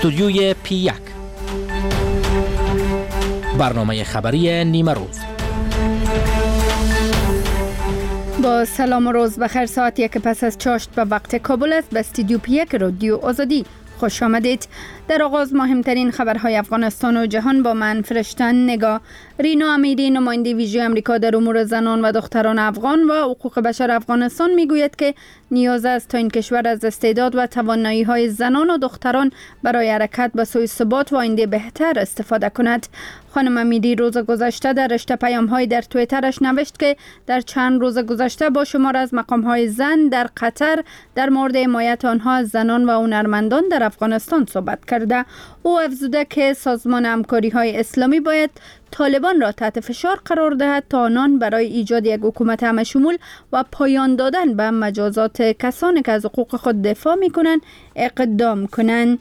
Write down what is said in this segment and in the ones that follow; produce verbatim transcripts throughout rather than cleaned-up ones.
استودیوی پی یک، برنامه خبری نیمه روز. با سلام و روز بخیر. ساعت یک پس از چاشت به وقت کابل است. به استودیو پی یک رادیو آزادی خوش آمدید. در آغاز مهمترین خبرهای افغانستان و جهان با من فرشتن نگاه. رینا امیری، نماینده ویژه امریکا در امور زنان و دختران افغان و حقوق بشر افغانستان میگوید که نیاز است تا این کشور از استعداد و توانایی‌های زنان و دختران برای حرکت به سوی ثبات و آینده بهتر استفاده کند. خانم امیری روز گذشته در رشته پیام‌های در توییترش نوشت که در چند روز گذشته با شمار از مقام‌های زن در قطر در مورد حمایت آنها از زنان و هنرمندان در افغانستان صحبت کرده. او افزوده که سازمان همکاری‌های اسلامی باید طالبان را تحت فشار قرار دهد تا آنان برای ایجاد یک حکومت همه‌شمول و پایان دادن به مجازات کسانی که از حقوق خود دفاع می‌کنند اقدام کنند.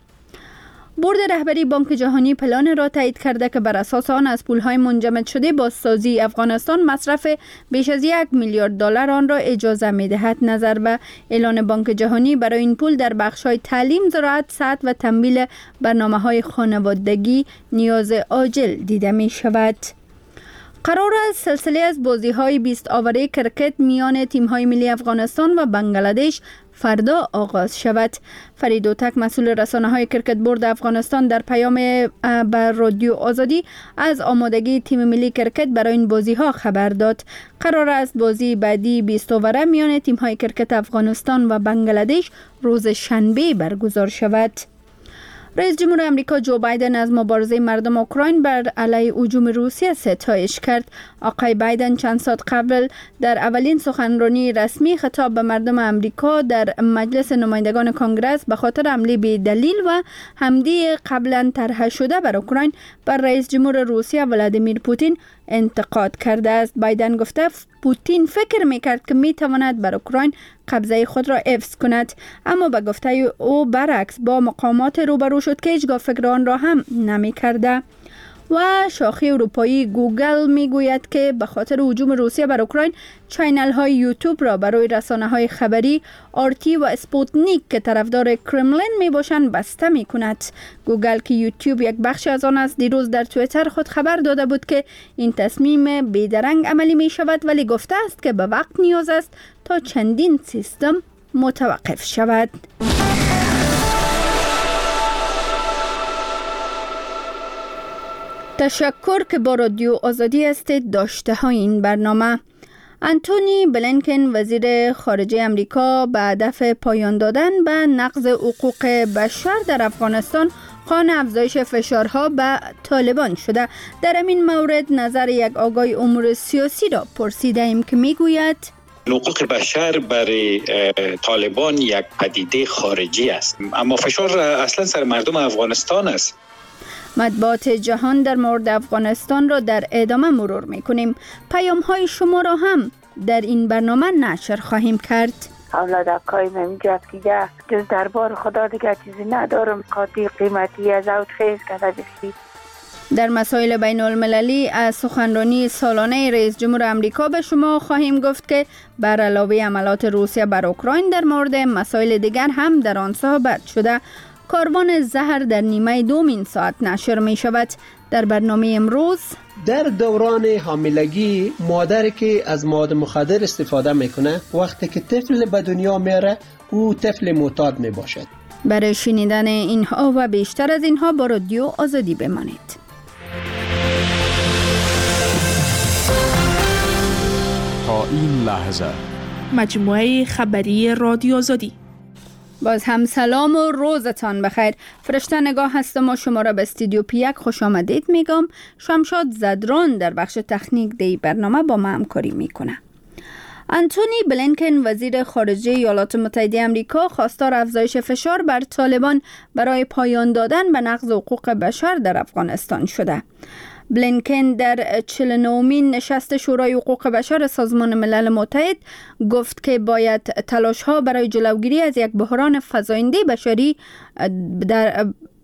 بورد رهبری بانک جهانی پلان را تایید کرده که بر اساس آن از پولهای منجمد شده بازسازی افغانستان مصرف بیش از یک میلیارد دلار آن را اجازه می‌دهد. نظر به اعلان بانک جهانی برای این پول در بخش‌های تعلیم، زراعت، صحت و تمویل برنامه‌های خانوادگی نیاز عاجل دیده می‌شود. قرار است سلسله از بازی‌های بیست اوره کرکت میان تیم‌های ملی افغانستان و بنگلادش فردا آغاز شود. فرید اوتک، مسئول رسانه‌های کرکت بورد افغانستان، در پیام بر رادیو آزادی از آمادگی تیم ملی کرکت برای این بازی‌ها خبر داد. قرار است بازی بعدی بیست اوره میان تیم‌های کرکت افغانستان و بنگلادش روز شنبه برگزار شود. رئیس جمهور امریکا جو بایدن از مبارزه مردم اوکراین بر علیه هجوم روسیه ستایش کرد. آقای بایدن چند ساعت قبل در اولین سخنرانی رسمی خطاب به مردم امریکا در مجلس نمایندگان کنگره به خاطر حمله بی دلیل و حمله قبلا طرح شده بر اوکراین بر رئیس جمهور روسیه ولادیمیر پوتین انتقاد کرده است. بایدن گفته پوتین فکر میکرد که میتواند بر اوکراین قبضه خود را حفظ کند، اما به گفته او برعکس با مقامات روبرو شد که هیچگاه فکر آن را هم نمیکرده. و شاخه اروپایی گوگل میگوید که به خاطر هجوم روسیه بر اوکراین چینل های یوتیوب را برای رسانه های خبری آرتی و اسپوتنیک که طرفدار کرملین می باشند بسته می کند. گوگل که یوتیوب یک بخش از آن است دیروز در توییتر خود خبر داده بود که این تصمیم بیدرنگ عملی می شود، ولی گفته است که به وقت نیاز است تا چندین سیستم متوقف شود. تشکر که با رادیو آزادی هستید. داشته های این برنامه: انتونی بلینکن، وزیر خارجه امریکا، به هدف پایان دادن به نقض حقوق بشر در افغانستان خواهان افزایش فشارها به طالبان شده. در همین مورد نظر یک آگاه امور سیاسی را پرسیده ایم که میگوید حقوق بشر برای طالبان یک پدیده خارجی است، اما فشار اصلا سر مردم افغانستان است. مطبوعات جهان در مورد افغانستان را در ادامه مرور میکنیم. پیام های شما را هم در این برنامه نشر خواهیم کرد. اولاد اکای من جات کیجا جز دربار خدا دیگه چیزی ندارم. قاطی قیمتی از اوت خیز کده بسی. در مسائل بین المللی از سخنرانی سالانه رئیس جمهور امریکا به شما خواهیم گفت که بر علاوه حملات روسیه بر اوکراین در مورد مسائل دیگر هم در آن صحبت شده. کاروان زهر در نیمه دومین ساعت نشر می شود. در برنامه امروز در دوران حاملگی مادری که از مواد مخدر استفاده میکنه وقتی که طفل به دنیا میاره او طفل معتاد می باشد. برای شنیدن اینها و بیشتر از اینها با رادیو آزادی بمانید. تا این لحظه مجموعه خبری رادیو آزادی. باز هم سلام و روزتان بخیر. فرشته نگاه هستم و شما را به استودیو پی یک خوش آمدید میگم. شمشاد زدران در بخش تکنیک دی برنامه با ما همکاری میکنه. انتونی بلینکن، وزیر خارجه ایالات متحده آمریکا، خواستار افزایش فشار بر طالبان برای پایان دادن به نقض حقوق بشر در افغانستان شده. بلینکن در چهل و نهمین نشست شورای حقوق بشر سازمان ملل متحد گفت که باید تلاش‌ها برای جلوگیری از یک بحران فزاینده بشری در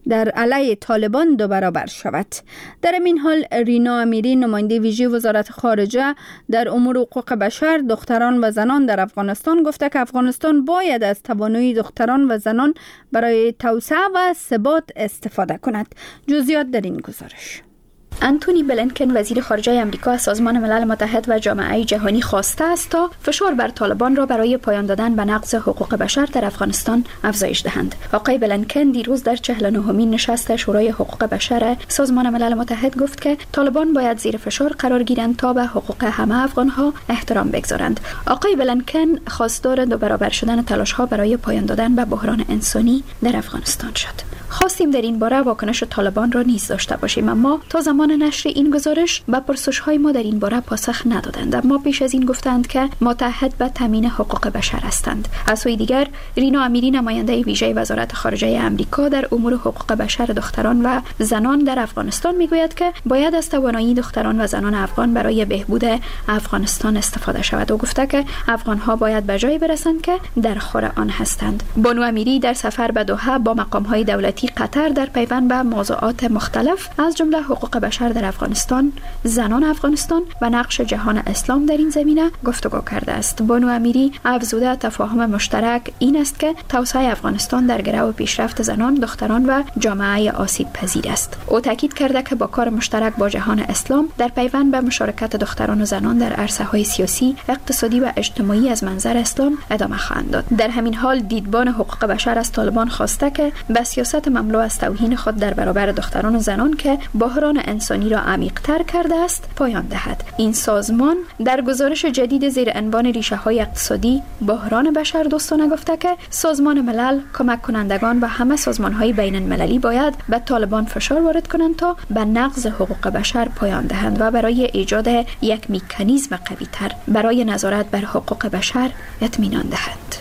در علیه طالبان دو برابر شود. در این حال رینا امیری نماینده ویژه وزارت خارجه در امور حقوق بشر، دختران و زنان در افغانستان گفته که افغانستان باید از توانایی دختران و زنان برای توسعه و ثبات استفاده کند. جزئیات در این گزارش. انتونی بلینکن وزیر خارجه آمریکا از سازمان ملل متحد و جامعه جهانی خواسته است تا فشار بر طالبان را برای پایان دادن به نقض حقوق بشر در افغانستان افزایش دهند. آقای بلینکن دیروز در چهل و نهمین نشست شورای حقوق بشر سازمان ملل متحد گفت که طالبان باید زیر فشار قرار گیرند تا به حقوق همه افغانها احترام بگذارند. آقای بلینکن خواستار دو برابر شدن تلاش‌ها برای پایان دادن به بحران انسانی در افغانستان شد. خواستیم در این باره واکنش طالبان را نیز داشته باشیم، اما تا زمان نشر این گزارش به پرسش‌های ما در این باره پاسخ ندادند. اما پیش از این گفتند که متحد به تامین حقوق بشر هستند. از سوی دیگر رینا امیری نماینده ویژه وزارت خارجه آمریکا در امور حقوق بشر دختران و زنان در افغانستان میگوید که باید از توانایی دختران و زنان افغان برای بهبود افغانستان استفاده شود و گفته که افغان‌ها باید به جایی برسند که در خور آن هستند. بانو امیری در سفر به دوحه با مقام‌های دولتی قطر در پیوند به موضوعات مختلف از جمله حقوق بشر در افغانستان، زنان افغانستان و نقش جهان اسلام در این زمینه گفتگو کرده است. بانو امیری افزوده تفاهم مشترک این است که توسعه افغانستان در گرو پیشرفت زنان، دختران و جامعه آسیب پذیر است. او تاکید کرده که با کار مشترک با جهان اسلام در پیوند به مشارکت دختران و زنان در عرصه‌های سیاسی، اقتصادی و اجتماعی از منظر اسلام ادامه خواهند داد. در همین حال دیدبان حقوق بشر از طالبان خواسته که به سیاست مملو از توهین خود در برابر دختران و زنان که بحران انسانی را عمیق‌تر کرده است پایان دهد. این سازمان در گزارش جدید زیر عنوان ریشه‌های اقتصادی بحران بشر دوستانه گفته که سازمان ملل، کمک کنندگان و همه سازمان‌های بین‌المللی باید به طالبان فشار وارد کنند تا به نقض حقوق بشر پایان دهند و برای ایجاد یک مکانیزم قوی‌تر برای نظارت بر حقوق بشر اطمینان دهند.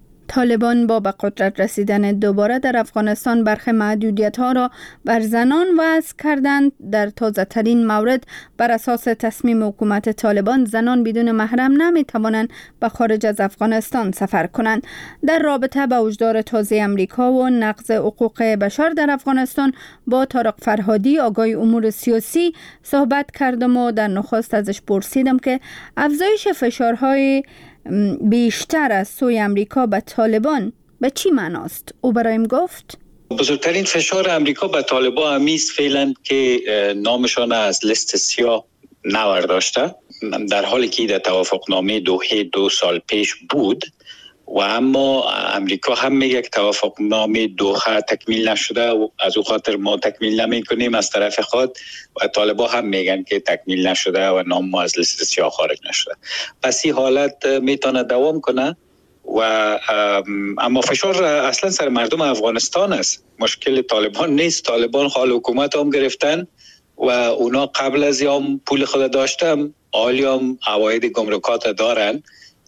طالبان با به قدرت رسیدن دوباره در افغانستان برخی محدودیت‌ها را بر زنان وضع کردند. در تازه ترین مورد بر اساس تصمیم حکومت طالبان زنان بدون محرم نمی‌توانند به خارج از افغانستان سفر کنند. در رابطه با هشدار تازه امریکا و نقض حقوق بشر در افغانستان با طارق فرهادی آگاه امور سیاسی صحبت کردم و در نخست ازش پرسیدم که افزایش فشارهای بیشتر از سوی امریکا به طالبان به چی معناست؟ او برایم گفت بزرگترین فشار امریکا به طالبان همیست فعلا که نامشان از لیست سیاه نورداشته، در حالی که در توافقنامه دوحه دو سال پیش بود و اما امریکا هم میگه که توافقنامه دوحه تکمیل نشده و از او خاطر ما تکمیل نمی کنیم از طرف خود، و طالبان هم میگن که تکمیل نشده و نام ما از لیست سیاه خارج نشده. پس این حالت میتونه دوام کنه و اما فشار اصلا سر مردم افغانستان است. مشکل طالبان نیست. طالبان حال حکومت هم گرفتن و اونا قبل از یام پول خود داشتن، حالیام عواید گمرکات دارن.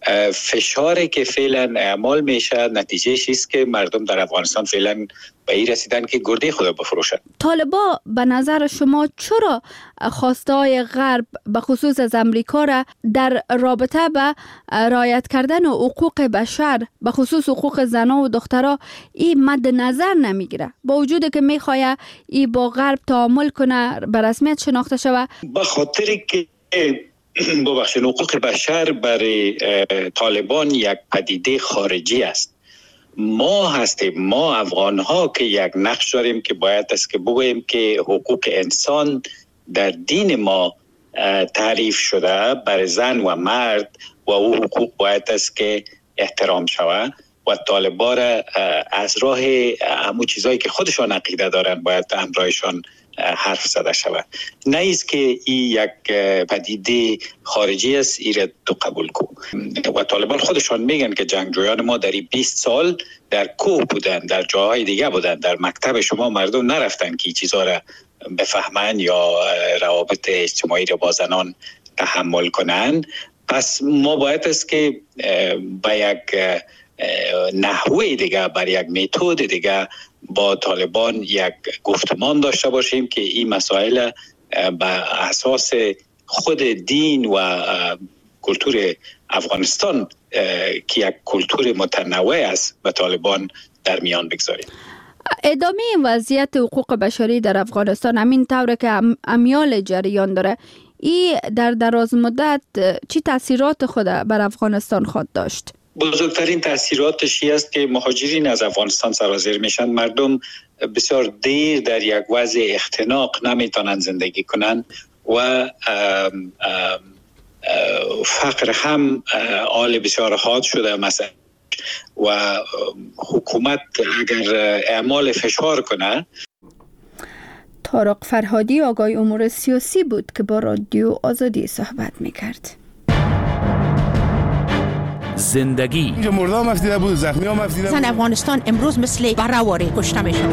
فشاری که فعلا اعمال میشه نتیجهش است که مردم در افغانستان فعلا به این رسیدن که گرده خود بفروشن. طالبان به نظر شما چرا خواستهای غرب به خصوص از امریکا را در رابطه به رعایت کردن حقوق بشر به خصوص حقوق زنان و دخترها این مد نظر نمیگیره، با وجود که میخواه این با غرب تعامل کنه به رسمیت شناخته شود؟ به خاطر که ببخشید حقوق بشر برای طالبان یک پدیده خارجی است. ما هستیم، ما افغان ها که یک نقش داریم که باید است که بگوییم که حقوق انسان در دین ما تعریف شده برای زن و مرد و او حقوق باید است که احترام شود و طالبان را از راه همون چیزایی که خودشان عقیده دارن باید همراهشان حرف زده شود. نه ایست که این یک پدیده خارجی است این را تو قبول کن. و طالبان خودشان میگن که جنگجویان ما در این بیست سال در کوه بودن، در جاهای دیگه بودن، در مکتب شما مردم نرفتن که این چیزها را بفهمن یا روابط اجتماعی را با زنان تحمل کنن. پس ما باید است که با یک نحوه دیگه، بر یک متد دیگه با طالبان یک گفتمان داشته باشیم که این مسائل به اساس خود دین و کلتور افغانستان که یک کلتور متنوع است به طالبان در میان بگذاریم. ادامه وضعیت حقوق بشری در افغانستان همین طوره که امیال جریان داره، این در دراز مدت چی تاثیرات خود بر افغانستان خواهد داشت؟ بزرگترین تاثیراتش است که مهاجرین از افغانستان سرازیر میشن. مردم بسیار دیر در یک وضع اختناق نمیتونن زندگی کنن و ام ام فقر هم حال بسیار حاد شده مثلا و حکومت اگر اعمال فشار کنه. طارق فرهادی آقای امور سیاسی بود که با رادیو آزادی صحبت میکرد. زندگی اینجا مرده هم افتیده بود، زخمی هم افتیده بود. زن افغانستان امروز مثل برهواری کشته میشن.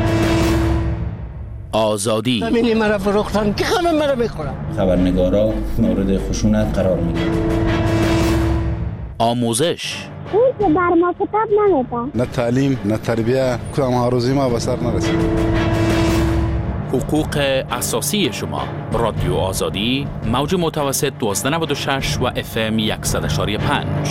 آزادی همینی مرا فروختن که خانم مرا میخورم. خبرنگارا مورد خشونت قرار میگیرن. آموزش اون که بر ما کتاب نمیده. نه تعلیم نه تربیه، کدام هاروزی ما به سر نرسید. حقوق اساسی شما. رادیو آزادی، موج متوسط دوازده نود و شش و اف ام صد و یک و پنج.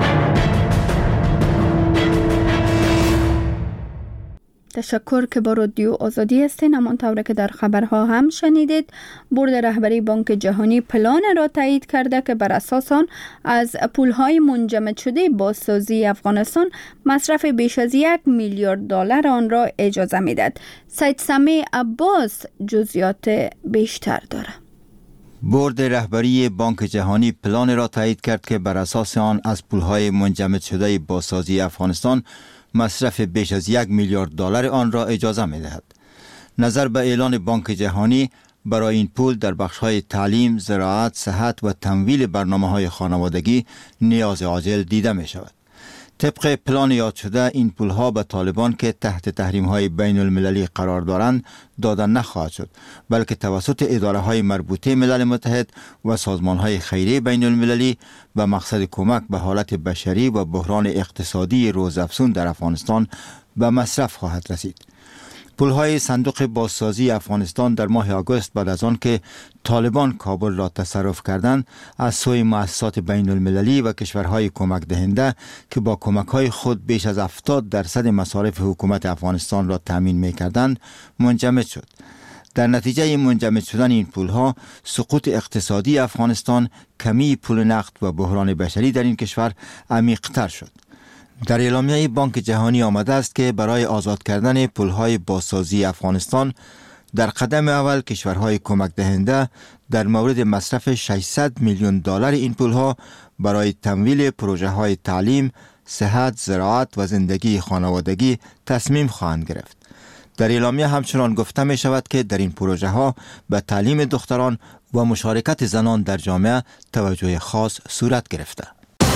تشکر که با رادیو آزادی هستین. همانطور که در خبرها هم شنیدید، بورد رهبری بانک جهانی پلان را تایید کرده که بر اساس آن از پولهای منجمد شده بازسازی افغانستان مصرف بیش از یک میلیارد دلار آن را اجازه میدهد. سید سمیع عباس جزئیات بیشتر دارد. بورد رهبری بانک جهانی پلان را تایید کرد که بر اساس آن از پولهای منجمد شده بازسازی افغانستان مصرف بیش از یک میلیارد دلار آن را اجازه می دهد. نظر به اعلان بانک جهانی، برای این پول در بخش‌های تعلیم، زراعت، صحت و تمویل برنامه‌های خانوادگی نیاز عاجل دیده می شود. طبق پلان یاد شده این پولها به طالبان که تحت تحریم‌های بین المللی قرار دارند داده نخواهد شد، بلکه توسط اداره‌های مربوطه ملل متحد و سازمان‌های خیریه بین المللی به مقصد کمک به حالت بشری و بحران اقتصادی روزافزون در افغانستان به مصرف خواهد رسید. پولهای صندوق بازسازی افغانستان در ماه آگوست بعد از آن که طالبان کابل را تصرف کردند از سوی مؤسسات بین المللی و کشورهای کمک دهنده که با کمکهای خود بیش از هفتاد درصد مصارف حکومت افغانستان را تامین می‌کردند منجمد شد. در نتیجه منجمد شدن این پولها، سقوط اقتصادی افغانستان، کمی پول نقد و بحران بشری در این کشور عمیق‌تر شد. در اعلامیه بانک جهانی آمده است که برای آزاد کردن پولهای بازسازی افغانستان در قدم اول کشورهای کمک دهنده در مورد مصرف ششصد میلیون دلار این پولها برای تمویل پروژه های تعلیم، صحت، زراعت و زندگی خانوادگی تصمیم خواهند گرفت. در اعلامیه همچنان گفته می شود که در این پروژه ها به تعلیم دختران و مشارکت زنان در جامعه توجه خاص صورت گرفته.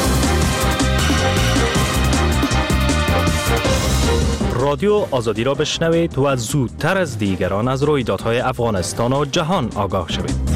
رادیو آزادی را بشنوید و زودتر از دیگران از رویدادهای افغانستان و جهان آگاه شوید.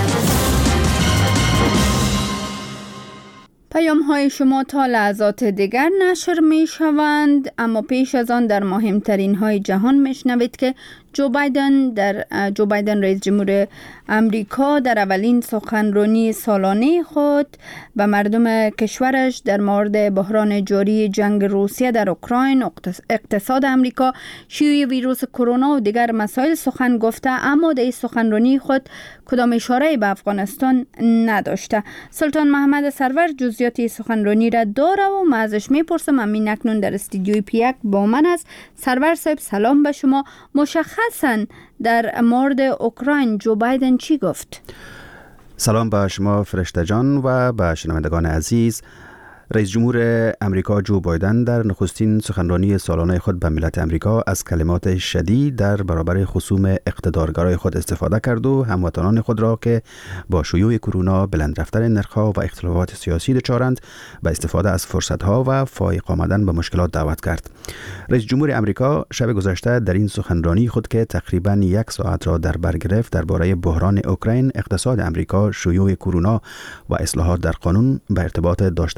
پیام های شما تا لحظات دیگر نشر می شوند، اما پیش از آن در مهمترین های جهان می شنوید که جو بایدن در جو بایدن رئیس جمهور امریکا در اولین سخنرانی سالانه خود به مردم کشورش در مورد بحران جاری جنگ روسیه در اوکراین، اقتصاد امریکا، شیوع ویروس کرونا و دیگر مسائل سخن گفته، اما در این سخنرانی خود کدام اشاره به افغانستان نداشته. سلطان محمد سرور جزئیات سخنرانی را داره و ما ازش میپرسم. امین اکنون در استودیوی پیک با من است. سرور صاحب سلام به شما. مشخصاً در مورد اوکراین جو بایدن چی گفت؟ سلام به شما فرشته جان و به شنوندگان عزیز. رئیس جمهور امریکا جو بایدن در نخستین سخنرانی سالانه خود به ملت امریکا از کلمات شدید در برابر خصوم اقتدارگرای خود استفاده کرد و هموطنان خود را که با شیوع کرونا، بلند رفتن نرخ‌ها و اختلافات سیاسی دچارند به استفاده از فرصت‌ها و فائق آمدن به مشکلات دعوت کرد. رئیس جمهور امریکا شب گذشته در این سخنرانی خود که تقریباً یک ساعت را در بر گرفت درباره بحران اوکراین، اقتصاد امریکا، شیوع کرونا و اصلاحات در قانون به ارتباط داشتن اسلحه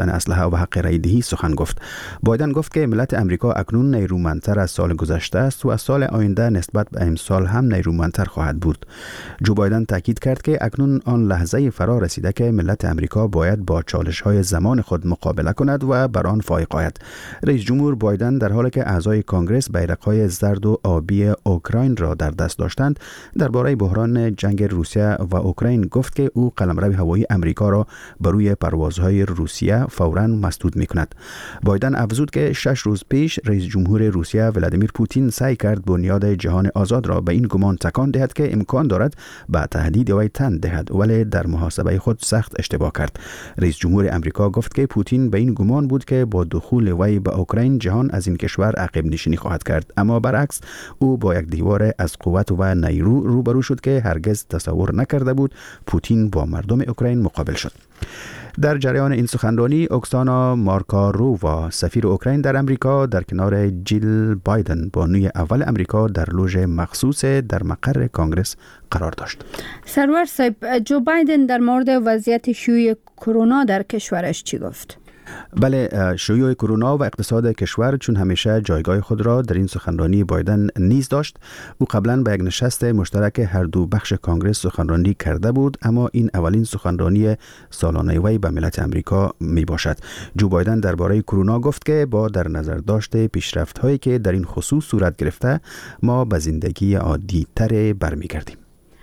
و حق رای دهی سخن گفت. بایدن گفت که ملت امریکا اکنون نیرومندتر از سال گذشته است و از سال آینده نسبت به امسال هم نیرومندتر خواهد بود. جو بایدن تاکید کرد که اکنون آن لحظه فرا رسیده که ملت امریکا باید با چالش‌های زمان خود مقابله کند و بر آن فائق آید. رئیس جمهور بایدن در حالی که اعضای کانگرس بیرق‌های زرد و آبی اوکراین را در دست داشتند درباره بحران جنگ روسیه و اوکراین گفت که او قلمرو هوایی امریکا را بر روی پروازهای روسیه فوراً مسدود می‌کند. بایدن افزود که شش روز پیش رئیس جمهور روسیه ولادیمیر پوتین سعی کرد بنیاد جهان آزاد را به این گمان تکان دهد که امکان دارد به تهدید وی تن دهد، ولی در محاسبه خود سخت اشتباه کرد. رئیس جمهور امریکا گفت که پوتین به این گمان بود که با دخول وی به اوکراین جهان از این کشور عقب نشینی خواهد کرد، اما برعکس او با یک دیوار از قوت و نیرو روبرو شد که هرگز تصور نکرده بود پوتین با مردم اوکراین مقابل شد. در جریان این سخنرانی اوکسانا مارکارووا سفیر اوکراین در امریکا در کنار جیل بایدن بانوی اول امریکا در لوژ مخصوص در مقر کانگرس قرار داشت. سرور صاحب، جو بایدن در مورد وضعیت شیوع کرونا در کشورش چی گفت؟ بله، شیوع کرونا و اقتصاد کشور چون همیشه جایگاه خود را در این سخنرانی بایدن نیز داشت. او قبلا به یک نشست مشترک هر دو بخش کانگرس سخنرانی کرده بود، اما این اولین سخنرانی سالانه وی به ملت امریکا می باشد. جو بایدن درباره کرونا گفت که با در نظر داشت پیشرفت هایی که در این خصوص صورت گرفته ما به زندگی عادی تر برمیگردیم.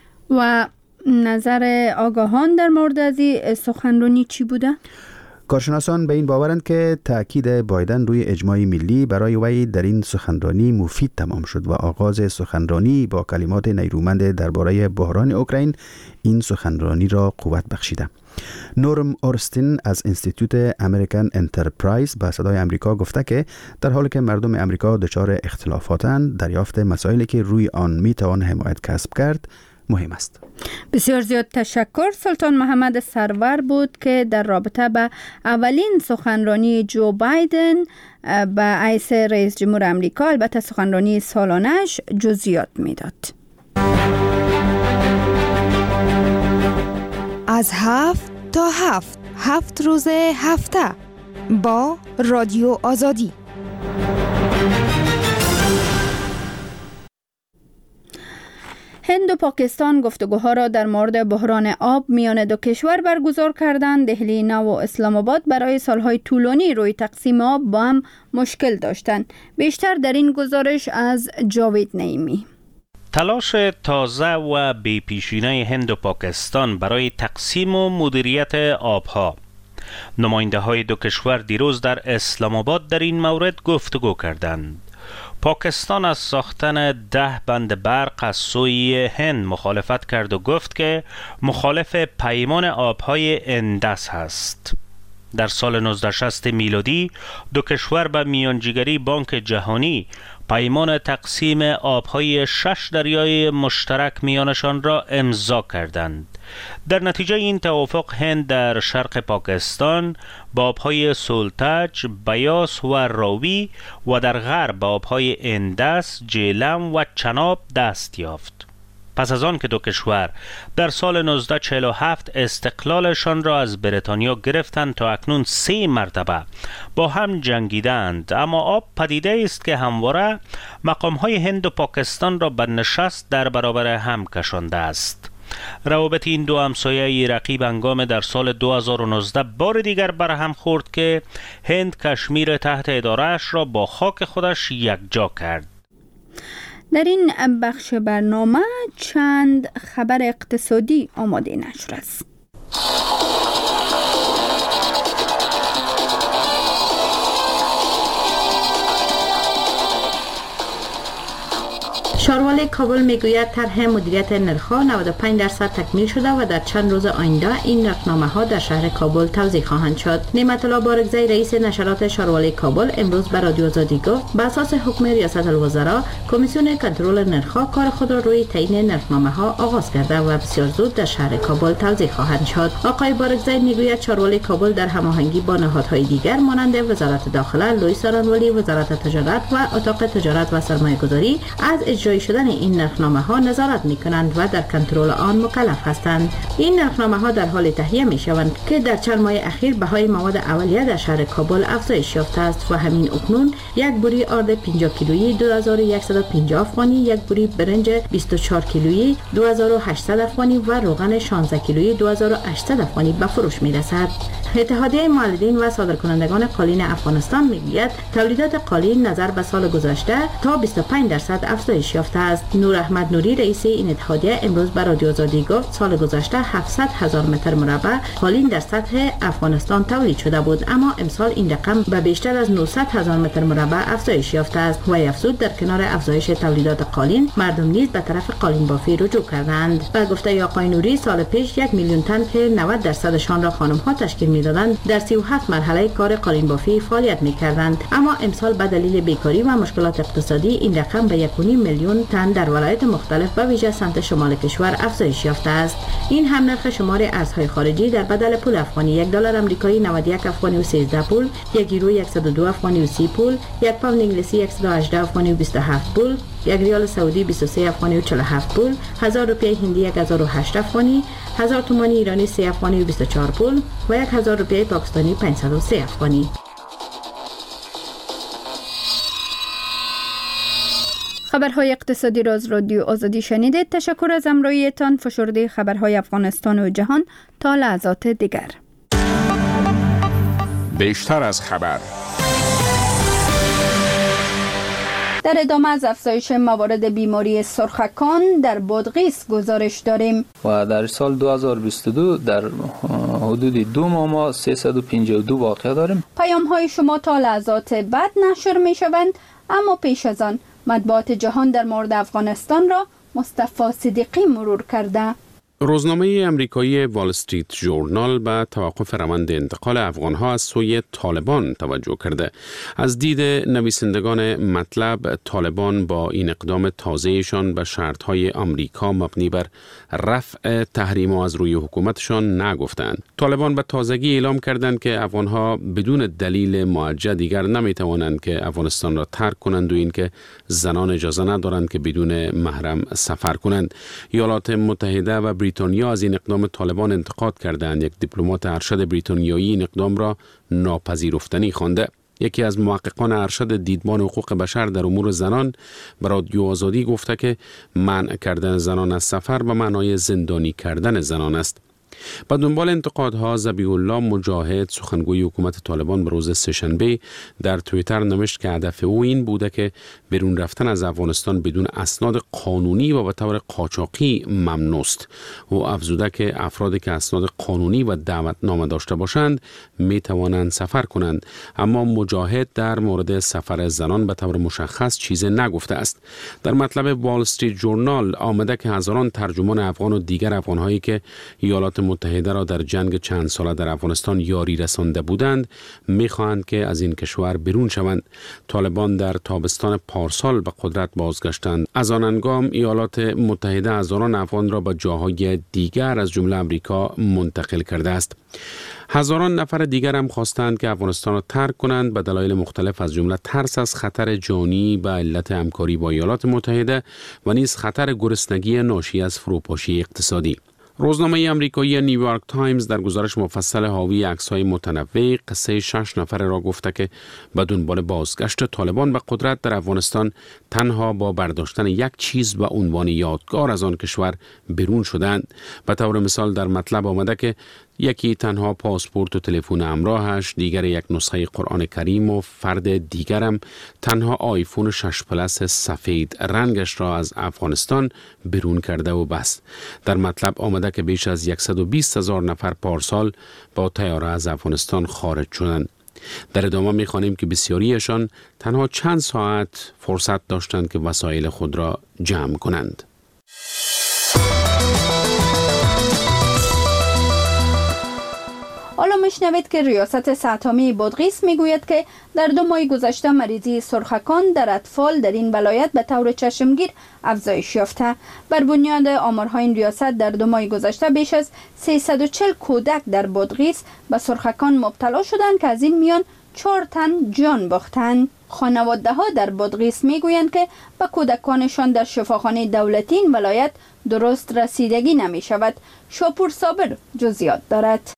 و نظر آگاهان در مورد از این سخنرانی چی بوده؟ کارشناسان به این باورند که تأکید بایدن روی اجماع ملی برای وی در این سخنرانی مفید تمام شد و آغاز سخنرانی با کلمات نیرومند درباره بحران اوکراین این سخنرانی را قوت بخشیده. نورم اورستین از انستیتوت امریکن انترپرایز به صدای امریکا گفته که در حالی که مردم امریکا دچار اختلافاتند، دریافت مسائلی که روی آن میتوان حمایت کسب کرد مهم است. بسیار زیاد تشکر. سلطان محمد سرور بود که در رابطه به اولین سخنرانی جو بایدن به حیث رئیس جمهور امریکا، البته سخنرانی سالانش، جزئیات میداد. از هفت تا هفت هفت روز هفته با رادیو آزادی. هند و پاکستان گفتگوها را در مورد بحران آب میان دو کشور برگزار کردند. دهلی نو و اسلام آباد برای سالهای طولانی روی تقسیم آب با هم مشکل داشتند. بیشتر در این گزارش از جاوید نعیمی. تلاش تازه و بی‌پیشینه هند و پاکستان برای تقسیم و مدیریت آبها. نماینده های دو کشور دیروز در اسلام آباد در این مورد گفتگو کردند. پاکستان از ساختن ده بند برق از سوی هند مخالفت کرد و گفت که مخالف پیمان آبهای اندس هست. در سال نوزده شصت میلادی دو کشور به میانجیگری بانک جهانی پیمان تقسیم آبهای شش دریای مشترک میانشان را امضا کردند. در نتیجه این توافق هند در شرق پاکستان با آبهای سولتاج، بیاس و راوی و در غرب با آبهای اندس، جیلم و چناب دست یافت. پس از آن که دو کشور در سال نوزده چهل و هفت استقلالشان را از بریتانیا گرفتند تا اکنون سه مرتبه با هم جنگیدند، اما آب پدیده است که همواره مقام‌های هند و پاکستان را به نشست در برابر هم کشانده است. روابط این دو همسایه رقیب هنگام در سال دو هزار و نوزده بار دیگر برهم خورد که هند کشمیر تحت اداره‌اش را با خاک خودش یکجا کرد. در این بخش برنامه چند خبر اقتصادی آماده نشر است. شاروالی کابل میگوید طرح مدیریت نرخ‌ها نود و پنج درصد تکمیل شده و در چند روز آینده این نرخنامه‌ها در شهر کابل توزیع خواهند شد. نعمت الله بارگزی رئیس نشرات شاروالی کابل امروز به رادیو آزادی گفت بر اساس حکم ریاست الوزراء کمیسیون کنترل نرخ‌ها کار خود را روی تعیین نرخنامه‌ها آغاز کرده و بسیار زود در شهر کابل توزیع خواهند شد. آقای بارگزی میگوید شاروالی کابل در هماهنگی با نهادهای دیگر مانند وزارت داخله، لوئیس آرانوالی، وزارت تجارت و اتاق تجارت و سرمایه‌گذاری از اجرای امضای شدن این نرخنامه ها نظارت می کنند و در کنترل آن مکلف هستند. این نرخنامه ها در حال تهیه می شوند که در چند ماه اخیر بهای مواد اولیه در شهر کابل افزایش یافته است و همین اکنون یک بوری آرد پنجاه کیلویی دو هزار و صد و پنجاه افغانی، یک بوری برنج بیست و چهار کیلویی دو هزار و هشتصد افغانی و روغن شانزده کیلویی دو هزار و هشتصد افغانی به فروش می رسد. اتحادیه مولدین و صادرکنندگان قالین افغانستان میگوید تولیدات قالین نظر به سال گذشته تا بیست و پنج درصد افزایش یافته است. نور احمد نوری رئیس این اتحادیه امروز به رادیو آزادی گفت سال گذشته هفتصد هزار متر مربع قالین در سطح افغانستان تولید شده بود، اما امسال این رقم به بیشتر از نهصد هزار متر مربع افزایش یافته است و افزود در کنار افزایش تولیدات قالین مردم نیز به طرف قالین بافی رجوع کردند. و گفته آقای نوری سال پیش یک میلیون تن که نود درصدشان را خانم ها تشکیل میدادند در سی و هفت مرحله کار قالین بافی فعالیت میکردند، اما امسال به دلیل بیکاری و مشکلات اقتصادی این رقم به یک و نیم میلیون تن در ولایت مختلف به ویژه سمت شمال کشور افزایش یافته است. این هم نرخ شمار ارزهای خارجی در بدل پول افغانی: یک دلار آمریکایی نود و یک افغانی و سیزده پول، یک یورو صد و دو افغانی و سی پول، یک پوند انگلیسی صد و هجده افغانی و بیست و هفت پول، یک ریال سعودی بیست و سه افغانی و چهل و هفت پول، هزار روپیه هندی یک هزار و هشت افغانی، هزار تومان ایرانی سه افغانی و بیست و چهار پول و یک هزار روپیه پاکستانی پانصد و سه افغانی. خبرهای اقتصادی را از رادیو آزادی شنیدید. تشکر از همراهیتان. فشرده خبرهای افغانستان و جهان تا لحظات دیگر. بیشتر از خبر. در ادامه از افزایش موارد بیماری سرخکان در بادغیس گزارش داریم. و در سال دو هزار و بیست و دو در حدود دو ماه ما سیصد و پنجاه و دو واقعه داریم. پیام های شما تا لحظات بعد نشر می شوند، اما پیش از آن مطبوعات جهان در مورد افغانستان را مصطفی صدیقی مرور کرده. روزنامه امریکایی وال استریت ژورنال به توقف روند انتقال افغانها از سوی طالبان توجه کرده. از دید نویسندگان مطلب، طالبان با این اقدام تازه‌شان به شرط‌های آمریکا مبنی بر رفع تحریم‌ها از روی حکومتشان نگفتند. طالبان به تازگی اعلام کردند که افغانها بدون دلیل معجزه دیگر نمی‌توانند که افغانستان را ترک کنند و اینکه زنان اجازه ندارند که بدون محرم سفر کنند. ایالات متحده و بریتانیا از این اقدام طالبان انتقاد کردند. یک دیپلمات ارشد بریتانیایی این اقدام را ناپذیرفتنی خوانده. یکی از محققان ارشد دیدبان حقوق بشر در امور زنان به رادیو آزادی گفته که منع کردن زنان از سفر به معنای زندانی کردن زنان است. با دنبال انتقادها، ذبیح الله مجاهد، سخنگوی حکومت طالبان، به روز سه‌شنبه در توییتر نوشت که هدف او این بوده که بیرون رفتن از افغانستان بدون اسناد قانونی و به طور قاچاقی ممنوع است. او افزوده که افرادی که اسناد قانونی و دعوتنامه داشته باشند می توانند سفر کنند، اما مجاهد در مورد سفر زنان به طور مشخص چیزی نگفته است. در مطلب وال استریت ژورنال آمده که هزاران ترجمان افغان و دیگر افغان‌هایی که ایالات متحده را در جنگ چند ساله در افغانستان یاری رسانده بودند می‌خواهند که از این کشور بیرون شوند. طالبان در تابستان پارسال به قدرت بازگشتند. از آن هنگام ایالات متحده هزاران افغان را به جاهای دیگر از جمله امریکا منتقل کرده است. هزاران نفر دیگر هم خواستند که افغانستان را ترک کنند به دلایل مختلف، از جمله ترس از خطر جانی به علت همکاری با ایالات متحده و نیز خطر گرسنگی ناشی از فروپاشی اقتصادی. روزنامه آمریکایی نیویورک تایمز در گزارش مفصل حاوی عکس‌های متنوع قصه شش نفر را گفته که به دنبال بازگشت طالبان به قدرت در افغانستان تنها با برداشتن یک چیز به عنوان یادگار از آن کشور بیرون شدند. به طور مثال در مطلب آمده که یکی تنها پاسپورت و تلفن همراهش، دیگر یک نسخه قرآن کریم و فرد دیگرم تنها آیفون شش پلاس سفید رنگش را از افغانستان بیرون کرده و بس. در مطلب آمده که بیش از صد و بیست هزار نفر پارسال با طیاره از افغانستان خارج شدند. در ادامه می‌خوانیم که بسیاریشان تنها چند ساعت فرصت داشتند که وسایل خود را جمع کنند. حالا میشنوید که ریاست سطحامی بادغیس میگوید که در دو ماه گذشته مریضی سرخکان در اطفال در این ولایت به طور چشمگیر افزایش یافته. بر بنیاد آمارهای این ریاست در دو ماه گذشته بیش از سیصد و چهل کودک در بادغیس به سرخکان مبتلا شدند که از این میان چهار تن جان باختند. خانواده ها در بادغیس میگویند که به کودکانشان در شفاخانه دولتی این ولایت درست رسیدگی نمی شود. شاپور صابر جزئیات دارد.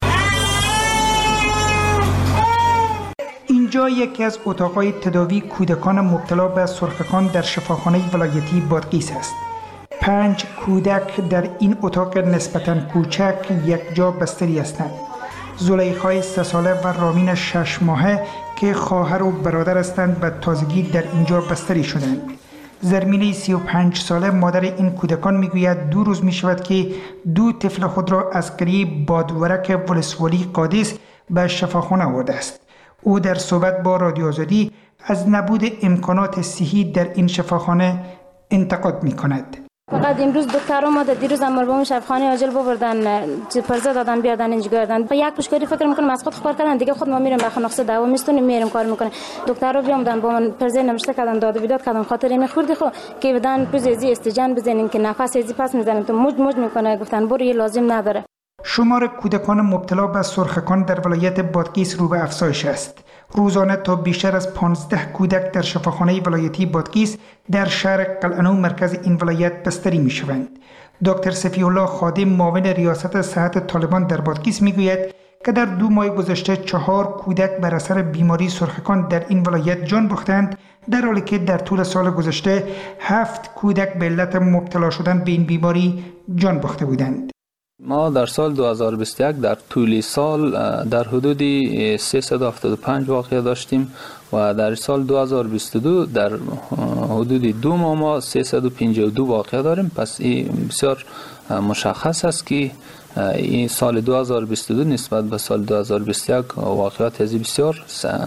اینجا یکی از اتاقهای تداوی کودکان مبتلا به سرخکان در شفاخانه ولایتی بادغیس است. پنج کودک در این اتاق نسبتاً کوچک یک جا بستری هستند. زلیخای سه ساله و رامین شش ماهه که خواهر و برادر هستند به تازگی در اینجا بستری شدند. زرمینه سی و پنج ساله مادر این کودکان میگوید دو روز می شود که دو طفل خود را از قریه بادورک ولسوالی قادس به شفاخانه آورده است. او در صحبت با رادیو آزادی از نبود امکانات صحی در این شفاخانه انتقاد می کند. فقط امروز دکتر اومد، دیروز هم مربوم شفاخانه عاجل ببردن، پرزه دادن بیادن اینجا گردن. یک پشکاری فکر میکنم از خود خبر کردن، دیگه خود ما میریم به خانقسه دعوا میستونیم میریم کار میکنه. دکتر رو بیامدن با من پرزه نوشته کردن، داد و بیداد کردن، خاطر این خوردی خو که بدن پوزیزی استجان بزنین که نفس ازی پس میزنن تو موج موج میکنه. گفتن برو یه لازم نداره. شمار کودکان مبتلا به سرخکان در ولایت بادغیس رو به افزایش است. روزانه تا بیشتر از پانزده کودک در شفاخانه ولایتی بادغیس در شهر قلعه‌نو مرکز این ولایت بستری می شوند. دکتر صفی الله خادم معاون ریاست صحت طالبان در بادغیس می گوید که در دو ماه گذشته چهار کودک بر اثر بیماری سرخکان در این ولایت جان باختند، در حالی که در طول سال گذشته هفت کودک به علت مبتلا شدن به این بیماری جان باخته بودند. ما در سال دو هزار و بیست و یک در طول سال در حدود سیصد و هفتاد و پنج واقعه داشتیم و در سال دو هزار و بیست و دو در حدود دو ماه ما سیصد و پنجاه و دو واقعه داریم. پس این بسیار مشخص است که این سال دو هزار و بیست و دو نسبت به سال دو هزار و بیست و یک واقعات ازی بسیار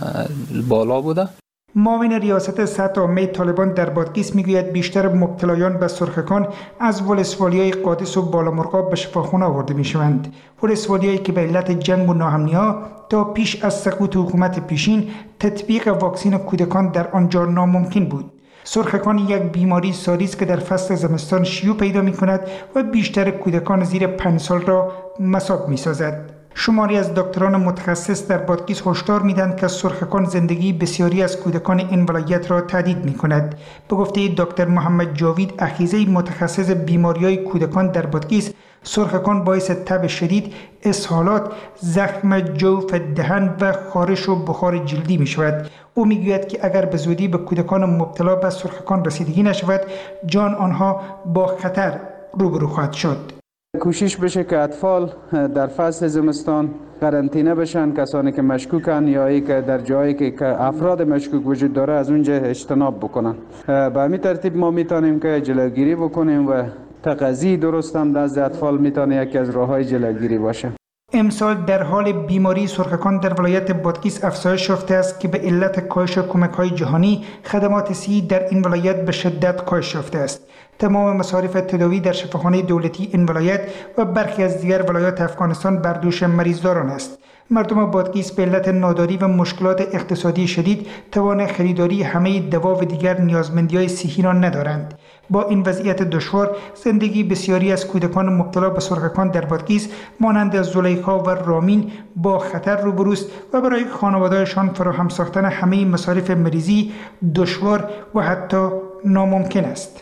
بالا بوده. معاون ریاست صحت عامه طالبان در بادغیس میگوید بیشتر مبتلایان به سرخکان از ولسوالی‌های قادس و بالامرغاب به شفاخانه آورده میشوند. ولسوالی‌هایی که به علت جنگ و ناامنی‌ها تا پیش از سقوط حکومت پیشین تطبیق واکسن کودکان در آنجا ناممکن بود. سرخکان یک بیماری ساری است که در فصل زمستان شیوع پیدا می‌کند و بیشتر کودکان زیر پنج سال را مصاب می‌سازد. شماری از دکتران متخصص در بادغیس هشدار میدن که سرخکان زندگی بسیاری از کودکان این ولایت را تهدید میکند. به گفته دکتر محمد جاوید اخیزه متخصص بیماری‌های کودکان در بادغیس، سرخکان باعث تب شدید، اسهالات، زخم جوف دهن و خارش و بخار جلدی می شود. او می گوید که اگر به زودی به کودکان مبتلا به سرخکان رسیدگی نشود، جان آنها با خطر روبرو خواهد شد. کوشش بشه که اطفال در فصل زمستان قرنطینه بشن، کسانی که مشکوکن یا ای که در جایی که افراد مشکوک وجود داره از اونجا اجتناب بکنن. به همین ترتیب ما میتونیم که جلوگیری بکنیم و تغذیه درست هم از اطفال میتونه یکی از راههای جلوگیری باشه. امسال در حال بیماری سرخکان در ولایت بادغیس افزایش یافته است که به علت کاهش کمک‌های جهانی خدمات صحی در این ولایت به شدت کاهش یافته است. تمام مصارف تداوی در شفاخانه دولتی این ولایت و برخی از دیگر ولایات افغانستان بر دوش مریضداران است. مردم بادغیس به علت ناداری و مشکلات اقتصادی شدید توان خریداری همه دوا و دیگر نیازمندی‌های صحی را ندارند. با این وضعیت دشوار زندگی بسیاری از کودکان مبتلا به سرخکان در بادغیس مانند زلیخا و رامین با خطر روبروست و برای خانواده‌شان فراهم ساختن همه مصارف مریضی دشوار و حتی ناممکن است.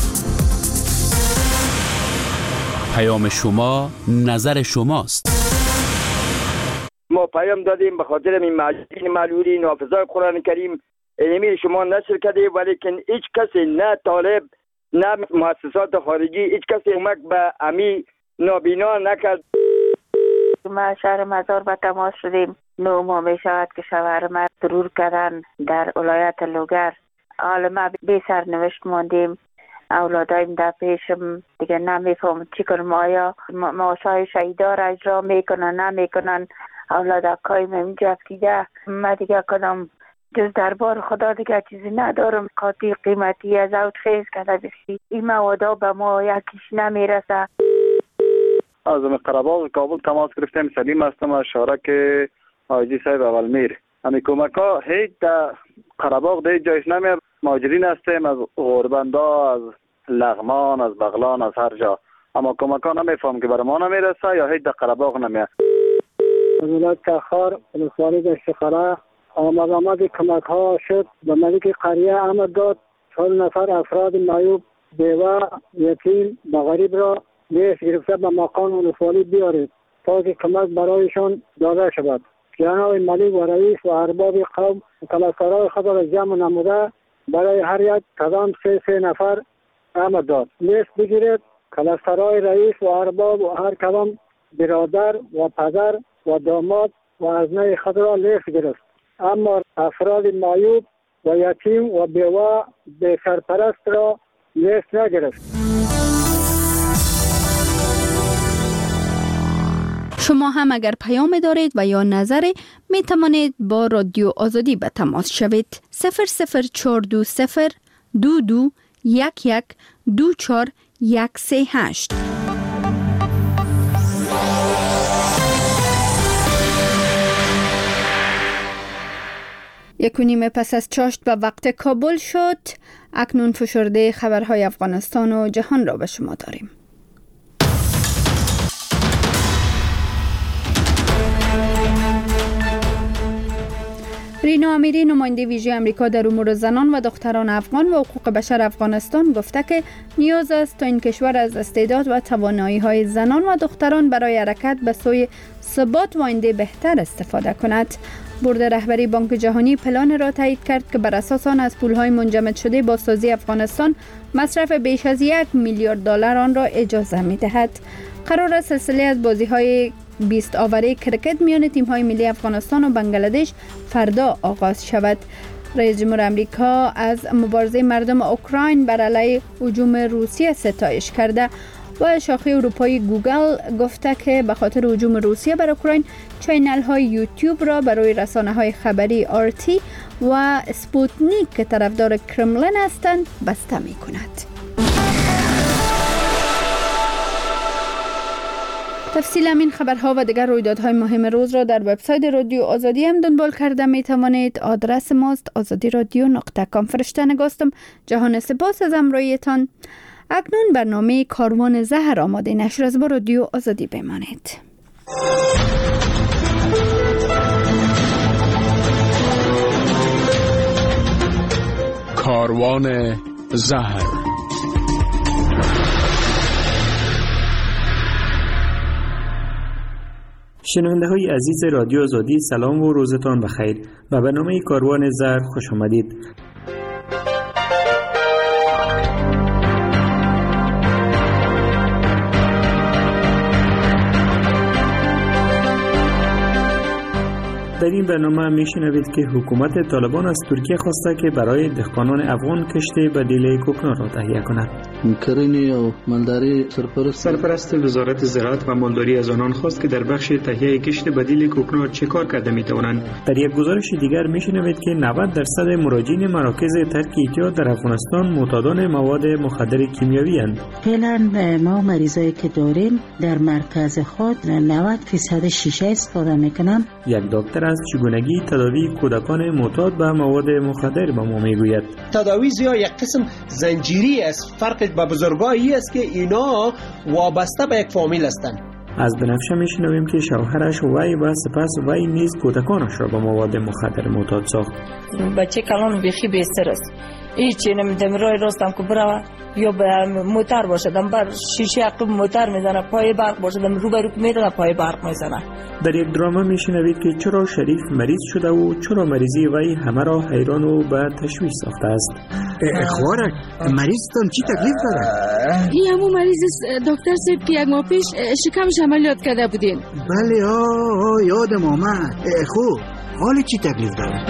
پیام شما نظر شماست. ما پیام دادیم به خاطر این معجزین معلولی نافذای قرآن کریم اینمی شما نشر کرده، ولیکن هیچ کسی نه طالب نه مؤسسات خارجی هیچ کسی کمک به امی نابینا نکرد. ما شهر مزار به تماس شدیم. نو ماه می شود که شوهر ما ضرور کردن در ولایت لوگر. حالا ما بی سرنوشت ماندیم. اولادایم در پیشم دیگه نمیفهم چی کنم، آیا معاشای شهیدا را اجرا میکنن نمیکنن. اولاد اکایم اینجا دیگه من دیگه کنم جز دربار خدا دیگه چیزی ندارم. قاطی قیمتی از اوت خیز کرده بسی این موادا به ما یکیش نمیرسه. از قره‌باغ کابل تماس گرفتیم. سلیم هستم از شارک حاجی صاحب اولمیر. همین کمک ها هیچ در قره‌باغ در جایش نمیاد. مهاجرین هستیم از غوربندا، از لغمان، از بغلان، از هر جا، اما کمک ها نمیفهم که برای ما نمیرسه یا هیچ در قره‌باغ نمیاد. از ولایت تخار ولسوالی دشتخرا آمد آمد کمک ها شد به ملک قریه آمد داد. چهل نفر افراد معیوب، بیوه، یتیم و غریب را لیست گرفته به مقام ولسوالی بیارید تا که کمک برایشان داده شود. جناب ملک و رئیس و ارباب قوم کلاسکارای خود را جمع نموده برای هر یک کدام سه سه نفر آمد داد. لیست بگیرید. کلاسکارای رئیس و ارباب و هر کدام برادر و پدر و داماد و ازنه خود را لیست گرفت، اما افراد معیوب و یتیم و بیوه به سرپرست را لیست نگرفت. شما هم اگر پیام دارید و یا نظری می توانید با رادیو آزادی به تماس شوید. صفر صفر چهار دو صفر دو دو یک یک دو چهار یک سه هشت. یک و نیم پس از چاشت به وقت کابل شد. اکنون فشرده خبرهای افغانستان و جهان را به شما داریم. رینا امیری، نماینده ویژه امریکا در امور زنان و دختران افغان و حقوق بشر افغانستان، گفته که نیاز است تا این کشور از استعداد و توانایی‌های زنان و دختران برای حرکت به سوی ثبات و آینده بهتر استفاده کند. بورد رهبری بانک جهانی پلان را تایید کرد که بر اساس آن از پول‌های منجمد شده بازسازی افغانستان مصرف بیش از یک میلیارد دلار آن را اجازه می‌دهد. قرار است سلسله از بازی‌های بیست آوره کرکت میان تیم‌های ملی افغانستان و بنگلادش فردا آغاز شود. رئیس جمهور آمریکا از مبارزه مردم اوکراین بر علیه هجوم روسیه ستایش کرده و شاخه اروپایی گوگل گفته که به خاطر هجوم روسیه بر اوکراین چینل های یوتیوب را برای رسانه های خبری آرتی و اسپوتنیک که طرفدار کرملین هستند بسته می کند. تفصیل این خبرها و دیگر رویدادهای مهم روز را در وبسایت رادیو آزادی هم دنبال کرده می توانید. آدرس ماست آزادی رادیو نقطه کام. فرشته نگاستم. جهان سپاس از همراهیتان. اکنون برنامه کاروان زهر آماده نشر از با رادیو آزادی بمانید. کاروان زهر. شنونده های عزیز رادیو آزادی، سلام و روزتان بخیر و برنامه کاروان زهر خوش آمدید. در این برنامه میشنوید که حکومت طالبان از ترکیه خواسته که برای دهقانان افغان کشتی بدیل کوکنار را تهیه کند. کرنی و مالداری سرپرست سرپرست وزارت زراعت و مالداری از آنان خواست که در بخش تهیه کشت بدیل کوکنار چه کار کرده می توانند. در یک گزارش دیگر میشنوید که نود درصد مراجعین مراکز ترک اعتیاد در افغانستان معتادان مواد مخدر کیمیایی اند. فعلا ما مریضایی که داریم در مرکز خود نود درصد شیشه استفاده میکنن. یک دکتر از چگونگی تداوی کودکان معتاد به مواد مخدر به ما میگوید. تداوی زیاد یک قسم زنجیری است. فرق با بزرگایی است که اینا وابسته به یک فامیل هستند. از بنفشه میشنویم که شوهرش وی و سپس وی نیز کودکانش را به مواد مخدر معتاد ساخت. بچه کلان بیخی بیستر است. هیچی نمیدم رای راستم که برای یا به موتر باشدم بر شیشه عقب موتر میزنه، پای برق باشدم رو به رو میدنه پای برق میزنه. در یک دراما میشنوید که چرا شریف مریض شده و چرا مریضی وی همه را حیران و به تشویش ساخته است. خوارک مریضتان چی تکلیف داره؟ این همون مریض دکتر صاحب که یک ماه پیش شکمش عملیات کرده بودین. بله آه یادم آمد. خوب حال چی تکلیف داره؟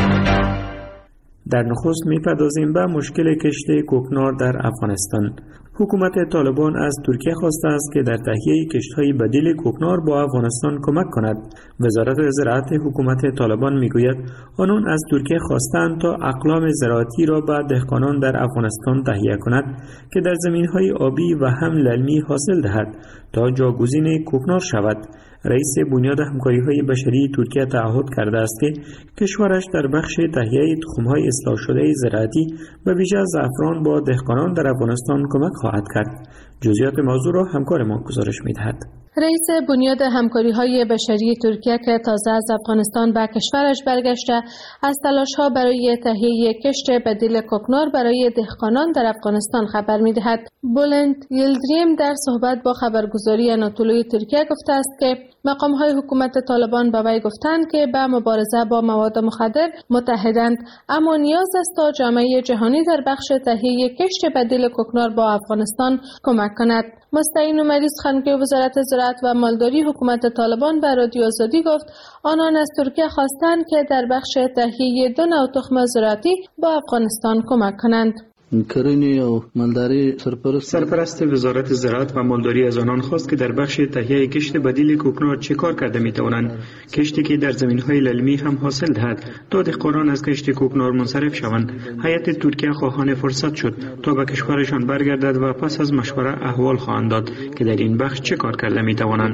در نخست میپردازیم به مشکل کشت کوکنار در افغانستان. حکومت طالبان از ترکیه خواسته است که در تهیه کشت‌های بدیل کوکنار با افغانستان کمک کند. وزارت زراعت حکومت طالبان میگوید آنان از ترکیه خواستند تا اقلام زراعتی را به دهقانان در افغانستان تهیه کند که در زمین‌های آبی و هم للمی حاصل دهد تا جاگزین کوکنار شود. رئیس بنیاد همکاری‌های بشری ترکیه تعهد کرده است که کشورش در بخش تهیه تخم‌های اصلاح شده زراعتی و ویژه زعفران با دهقانان در افغانستان کمک خواهد کرد. جزئیات موضوع را همکار ما گزارش می‌دهد. رئیس بنیاد همکاری‌های بشری ترکیه که تازه از افغانستان به کشورش برگشته از تلاش‌ها برای تهیه کشت بدیل کوکنار برای دهقانان در افغانستان خبر می‌دهد. بولند یلدریم در صحبت با خبرگزاری آناتولوی ترکیه گفته است که مقام‌های حکومت طالبان به وی گفتند که به مبارزه با مواد مخدر متحدند، اما نیاز است تا جامعه جهانی در بخش تهیه کشت بدیل کوکنار با افغانستان کمک کند. مستعین مریض خانگی وزارت زراعت و مالداری حکومت طالبان به رادیو آزادی گفت آنان از ترکیه خواستند که در بخش تهیه دو نوع تخم زراعتی با افغانستان کمک کنند. کرنی و مالداری سرپرست سرپرست وزارت زراعت و مالداری از آنان خواست که در بخش تهیه کشت بدیل کوکنار چه کار کرده می توانند، کشتی که در زمین‌های للمی هم حاصل دهد تا دهقانان از کشت کوکنار منصرف شوند. هیئت ترکیه خواهان فرصت شد تا به کشورشان برگردد و پس از مشوره احوال خواهند داد که در این بخش چه کار کرده می توانند.